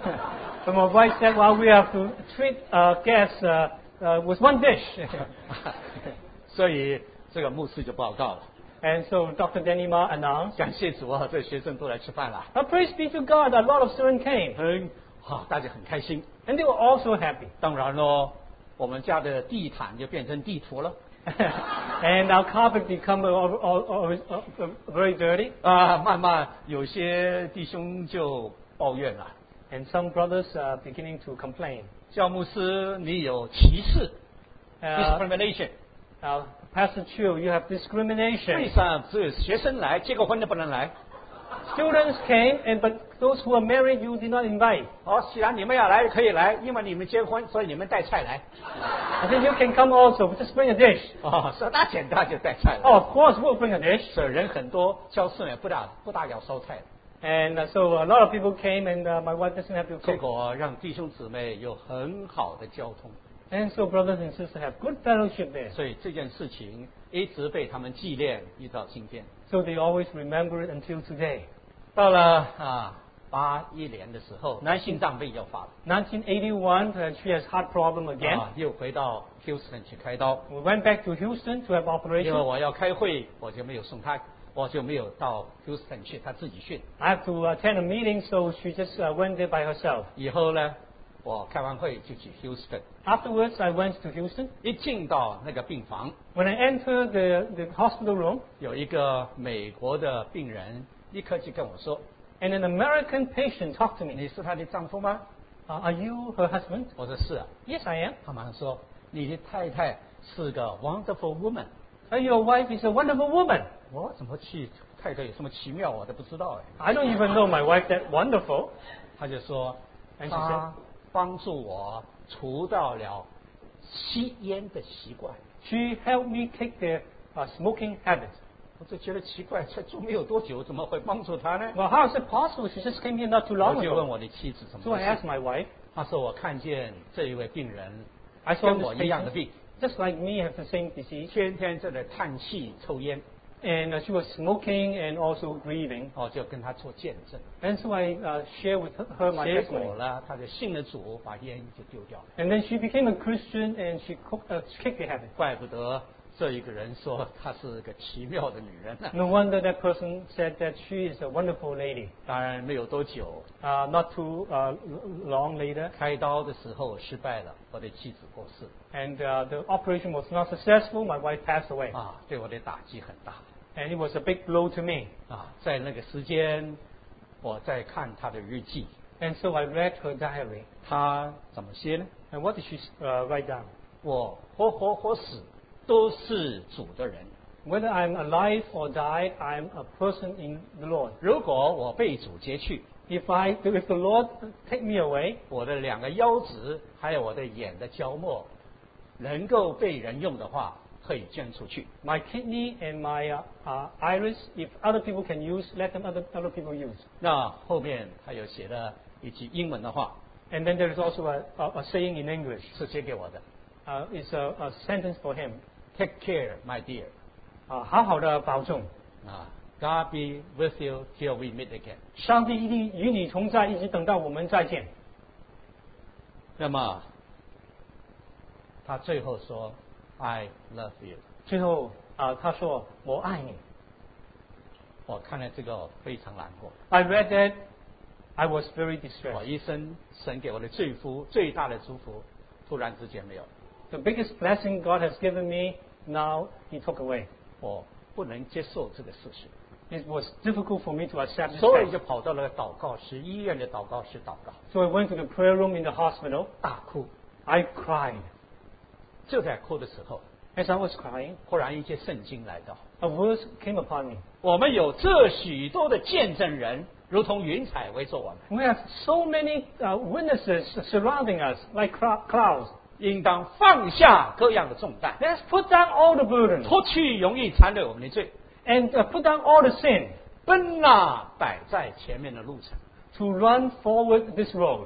But my wife said, well, we have to treat uh, guests uh, uh, with one dish. 所以这个牧师就报告了， And so Doctor Danny Ma announced, 感谢主啊，这学生都来吃饭了， "Now praise be to God, a lot of students came. 很好，大家很开心。 And they were also happy. 当然咯，我们家的地毯就变成地图了。 And our carpet become all, all, all, all, all very dirty. 啊，慢慢有些弟兄就抱怨了， And some brothers are beginning to complain. 教牧师你有歧视 Uh, ，discrimination， uh, Pastor Chu, you have 为 discrimination. 啥只有学生来，结过婚的不能来？ Students came, and but those who are married, you did not invite. 好，既然你们要来可以来，因为你们结婚，所以你们带菜来。 I said, you can come also, but just bring a dish. 哦，说那简单就带菜来。 Oh, of course, we'll bring a dish. 所以人很多，教室也不大不大要烧菜， And uh, so a lot of people came, and uh, my wife doesn't have to 结 cook. 果让弟兄姊妹有很好的交通， And so brothers and sisters have good fellowship there. 所以这件事情一直被他们纪念，一直到今天。 So they always remember it until today. 到了啊八一年的时候，男性脏病又发了， nineteen eighty-one, uh, she has heart problem again. 啊，又回到 Houston 去开刀。 We went back to Houston to have 因为 operation. 我要开会，我就没有送她，我就没有到 Houston 去，她自己去。 I have to attend a meeting, so she just uh, went there by herself. 以后呢，我开完会就去 Houston， Afterwards, I went to Houston. 一进到那个病房， When I entered the, the hospital room, 有一个美国的病人立刻就跟我说 and an American patient talked to：“ me. 你是她的丈夫吗 Uh, are you her husband?？” 我说：“是啊。 Yes, I am. ” 他马上说：“你的太太是个 wonderful woman。 Uh, your wife is a wonderful woman. ” 我怎么去太太有什么奇妙，我都不知道哎。 I don't even know my wife that wonderful. 他就说 And she 他帮助我除掉了吸烟的习惯。 She helped me kick the uh, smoking habit. 我就觉得奇怪，才住没有多久，怎么会帮助他呢？ Well, how is it possible? She just came here not too long 我就问 ago. 我的妻子怎么 So 回 I 事 asked my wife. 他说我看见这一位病人 I saw 跟 this 我一样的 patient, 病， just like me, have the same disease. 天天在那叹气抽烟， And uh, she was smoking and also grieving. 我就跟他做见证。 And so I uh, share with her my 结果 testimony. 呢，他就信了主，把烟就丢掉了。 And then she became a Christian and she cooked, uh, kicked the habit. 怪不得这一个人说她是个奇妙的女人呢。 No wonder that person said that she is a wonderful lady. 当然没有多久， Uh, not too uh, long later, 开刀的时候失败了，我的妻子过世 and uh, the operation was not successful. My wife passed away. 啊，对我的打击很大 And it was a big blow to me. 啊。在那个时间，我在看她的日记， And so I read her diary. 她怎么写呢？ And what did she uh, write down? 我活活或死都是主的人。 Whether I'm alive or died, I'm a person in the Lord. 如果我被主截去， If I, if the Lord take me away, 我的两个腰子还有我的眼的角膜能够被人用的话，可以捐出去。 My kidney and my uh, uh, iris, if other people can use, let them other other people use. 那后面他有写了一句英文的话， And then there is also a, a, a saying in English. 是写给我的 Uh, it's a, a sentence for him. ：Take care, my dear. 啊，好好的保重， 啊 God be with you till we meet again. 上帝一定与你同在，一直等到我们再见。 那么他最后说 I love you。 最后啊，他说我爱你。 我看了这个非常难过。 I read that, I was very 我 distressed. 一生神给我的最福最大的祝福，突然之间没有， The biggest blessing God has given me, now He took away. 我不能接受这个事实， It was difficult for me to accept this 所以 fact. 就跑到了祷告室，医院的祷告室祷告， So I went to the prayer room in the hospital. 大哭。 I cried. 就在哭的时候， As I was crying, 忽然一节圣经来到， a verse came upon me. 我们有这许多的见证人，如同云彩围着我们， We have so many uh, witnesses surrounding us, like clou- clouds. 应当放下各样的重担， Let's put down all the burden 脱去容易缠累我们的罪， and uh, put down all the sin 奔那摆在前面的路程。 to run forward this road.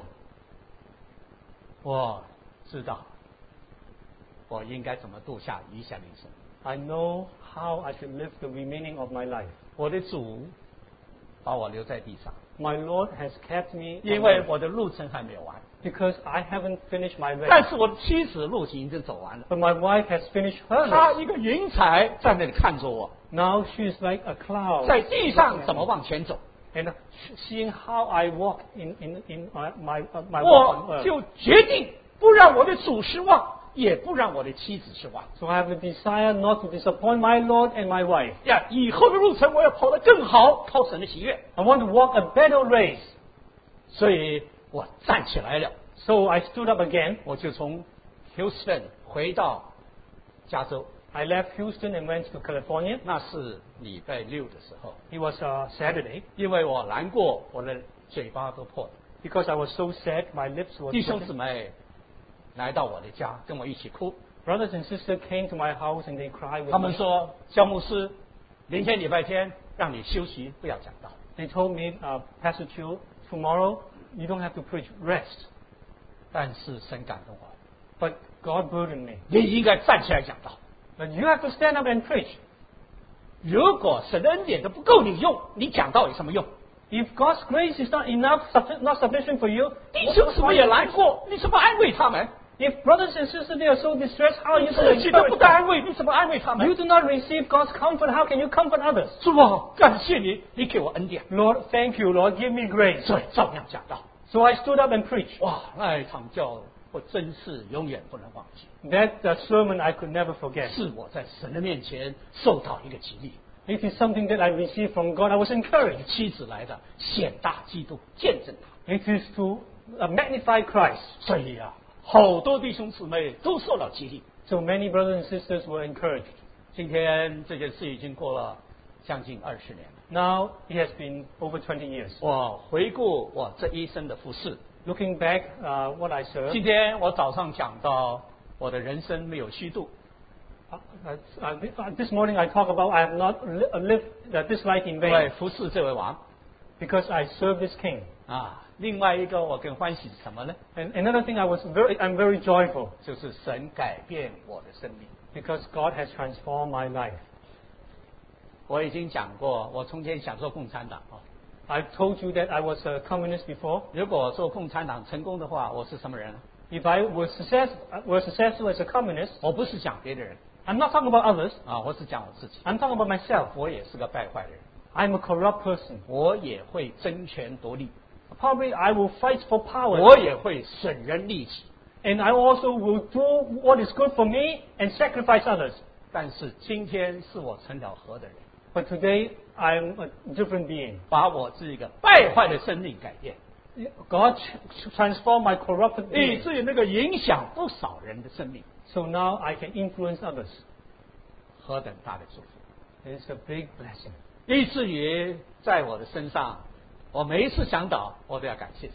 我知道我应该怎么度下余下人生。 I know how I should live the remaining of my life. 我的主把我留在地上， My Lord has kept me 因 on 为 earth 我的路程还没有完。 because I haven't finished my 但 race. 是我的妻子路程已经走完了， But my wife has finished her 她 race. 一个云彩在那里看着我， Now she is like a cloud 在地上怎么往前走， and seeing how I walk in, in, in my, my, uh, my walk on 我 earth. 就决定不让我的主失望，也不让我的妻子失望。 So I have a desire not to disappoint my Lord and my wife. 呀，以后的路程我要跑得更好，靠神的喜悦。 I want to walk a better race. 所以我站起来了， So I stood up again. 我就从 Houston 回到加州， I left Houston and went to California. 那是礼拜六的时候， It was uh, Saturday. 因为我难过，我的嘴巴都破了。 Because I was so sad, my lips were 弟兄 twitching. 姊妹来到我的家，跟我一起哭。 Brothers and sisters came to my house and they cried with 他们 me. 说：“肖牧师，明天礼拜天让你休息，不要讲道。 They told me, uh, Pastor Chiu, tomorrow you don't have to preach, rest. ” 但是神感动我， But God burdened me. 你应该站起来讲道。 But you have to stand up and preach. 如果神的恩典都不够你用，你讲道有什么用？ If God's grace is not enough, suffi- not sufficient for you, 弟兄姊妹也难过，你怎么安慰他们？ if brothers and sisters they are so distressed, how are you 自 going 己 to 都不 encourage 得 them? 安慰，你怎么安慰他 You 们？ do not receive God's comfort. How can you comfort others? 主啊，感谢你，你给我恩典， Lord, thank you, Lord, give me grace. 所以照样讲道。 So I stood up and preached. 哇，那一场教我真是永远不能忘记， That uh, sermon I could never forget. 是我在神的面前受到一个激励。 It is something that I received from God. I was encouraged. 妻子来的显大基督，见证他。 It is to uh, magnify Christ. 所以啊，好多弟兄姊妹都受到激励。 So many brothers and sisters were encouraged. 今天这件事已经过了将近二十年了。 Now it has been over twenty years. 我回顾我这一生的服饰， Looking back, uh, what I served, 今天我早上讲到我的人生没有虚度， uh, uh, this- uh, this morning I talk about I have not li- uh, lived uh, this life in 因为 vain 服侍这位王 because I serve this King. 啊。另外一个我更欢喜什么呢？ And another thing I was very, I'm very joyful 就是神改变我的生命。 because God has transformed my life. 我已经讲过，我从前想做共产党啊。 I've told you that I was a communist before. 如果做共产党成功的话，我是什么人呢？ If I were, success, uh, were successful as a communist, 我不是讲别的人 I'm not talking about others. 啊，我是讲我自己。 I'm talking about myself. 我也是个败坏的人， I'm a corrupt person. 我也会争权夺利， Probably I will fight for power. 我也会损人利己。 And I also will do what is good for me and sacrifice others. 但是今天是我成了何的人， But today I'm a different being. 把我这个败坏的生命改变， God ch- transformed my corrupted 以 being. 至于那个影响不少人的生命， So now I can influence others. 何等大的祝福！ It is a big blessing. 以至于在我的身上，我每一次想到，我都要感谢神。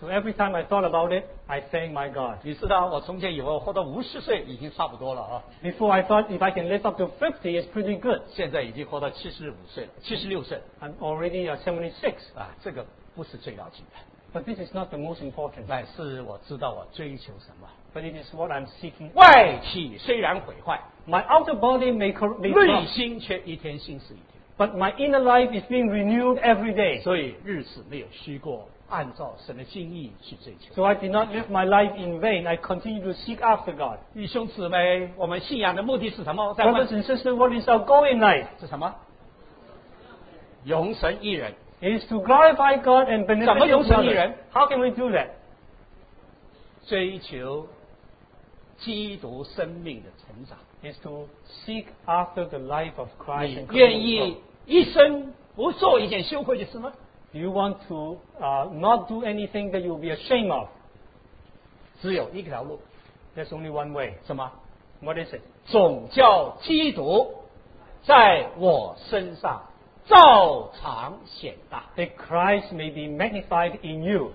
So every time I thought about it, I thank my God. 你知道，我从前以为我活到五十岁已经差不多了啊， Before I thought if I can live up to fifty, it's pretty good. 现在已经活到七十五岁了，七十六岁 I'm already uh, seventy-six. 啊，这个不是最要紧的， But this is not the most important. 乃是我知道我追求什么。 But it is what I'm seeking. 外体虽然毁坏， My outer body may, cor- may 内 corrupt, 心却一天新似一天。 but my inner life is being renewed every day. 所以日子没有虚过，按照神的心意去追求。 So I did not live my life in vain. I continue to seek after God. 弟兄姊妹，我们信仰的目的是什么？在 Brothers and sisters, what is our goal in life? 是什么？永神一人， It is to glorify God and benefit 怎么永神一 others. 人？ How can we do that? 追求基督生命的成长。 Is to seek after the life of Christ 你 and 愿 continue to 意一生不做一件羞愧的事吗？ grow. Do you want to uh, not do anything that you'll be ashamed of? 只有一条路， There's only one way. 什么？ What is it? 总叫基督在我身上照常显大。 That Christ may be magnified in you.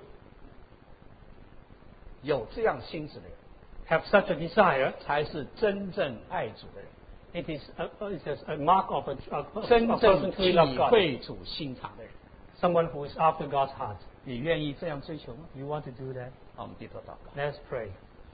有这样心智的人， Have such a desire. 才是真正爱主的人， It is a, it is a mark of a, a, a 真 person 正 who 体 loves God. 会主心肠的人。 Someone who is after God's heart. 你愿意这样追求吗？ You want to do that? 好，我们低头祷告。 Let's pray.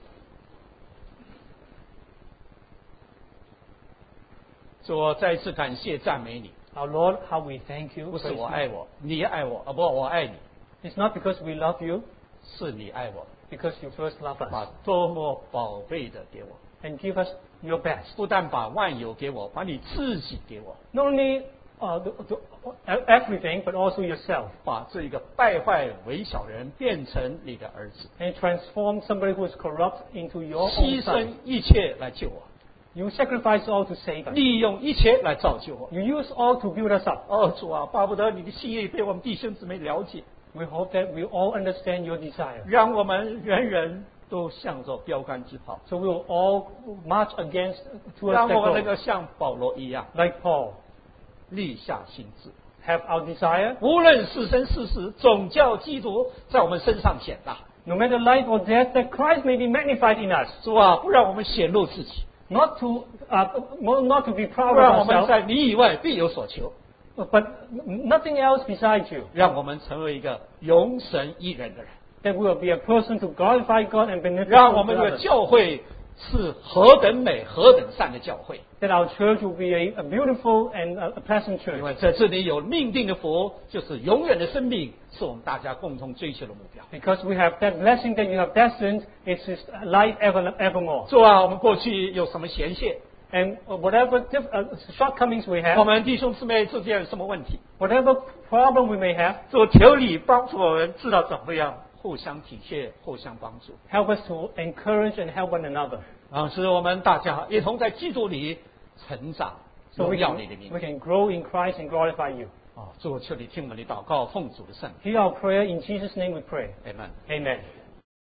主，我再一次感谢赞美你， Our Lord, how we thank you. 不是 praise 我 you. 爱我，你爱我，啊不，我爱你， It's not because we love you, 是你爱我， because you first love 把 us 多么宝贝的给我， and give us your best. 不但把万有给我，把你自己给我， Not only uh, the, the, everything, but also yourself. 把这个败坏微小人变成你的儿子， And transform somebody who is corrupt into your 牺 own 牲 son. 一切来救我， You sacrifice all to save us. 利用一切来造就我。 You use all to build us up. 哦，主啊，巴不得你的心意被我们弟兄姊妹了解， We hope that we all understand your desire. 让我们人人都向着标杆直跑， So we will all march against 让 towards 我们 that 能 goal. 够像保罗一样 Like Paul, 立下心志， have our desire. 无论是生是死，总叫基督在我们身上显大。 No matter life or death, that Christ may be magnified in us. 主啊，不让我们显露自己， Not to, uh, not to be 不 proud 让 of 我们 ourselves, 在你以外必有所求， but nothing else besides you. 让我们成为一个永神一人的人， That we will be a person to glorify God and benefit 让我们的 others. 教会是何等美、何等善的教会。 That our church will be a, a beautiful and a, a pleasant 因 church. 为在这里有命定的福，就是永远的生命，是我们大家共同追求的目标。 Because we have that blessing that you have destined, it's His life ever, evermore. 主啊，我们过去有什么嫌隙？ And whatever diff, uh, shortcomings we 我 have, 们弟兄姊妹之间有什么问题？ whatever problem we may have, 主求你帮助我们知道怎么样互相体恤、互相帮助， help us to encourage and help one another. 啊，使我们大家一同在基督里成长， So 荣 we 耀 can, 你的名 we。can grow in Christ and glorify you. 啊，主求你听我们的祷告，奉主的圣名 Hear our prayer. In Jesus' name we pray. ，Amen。 Amen.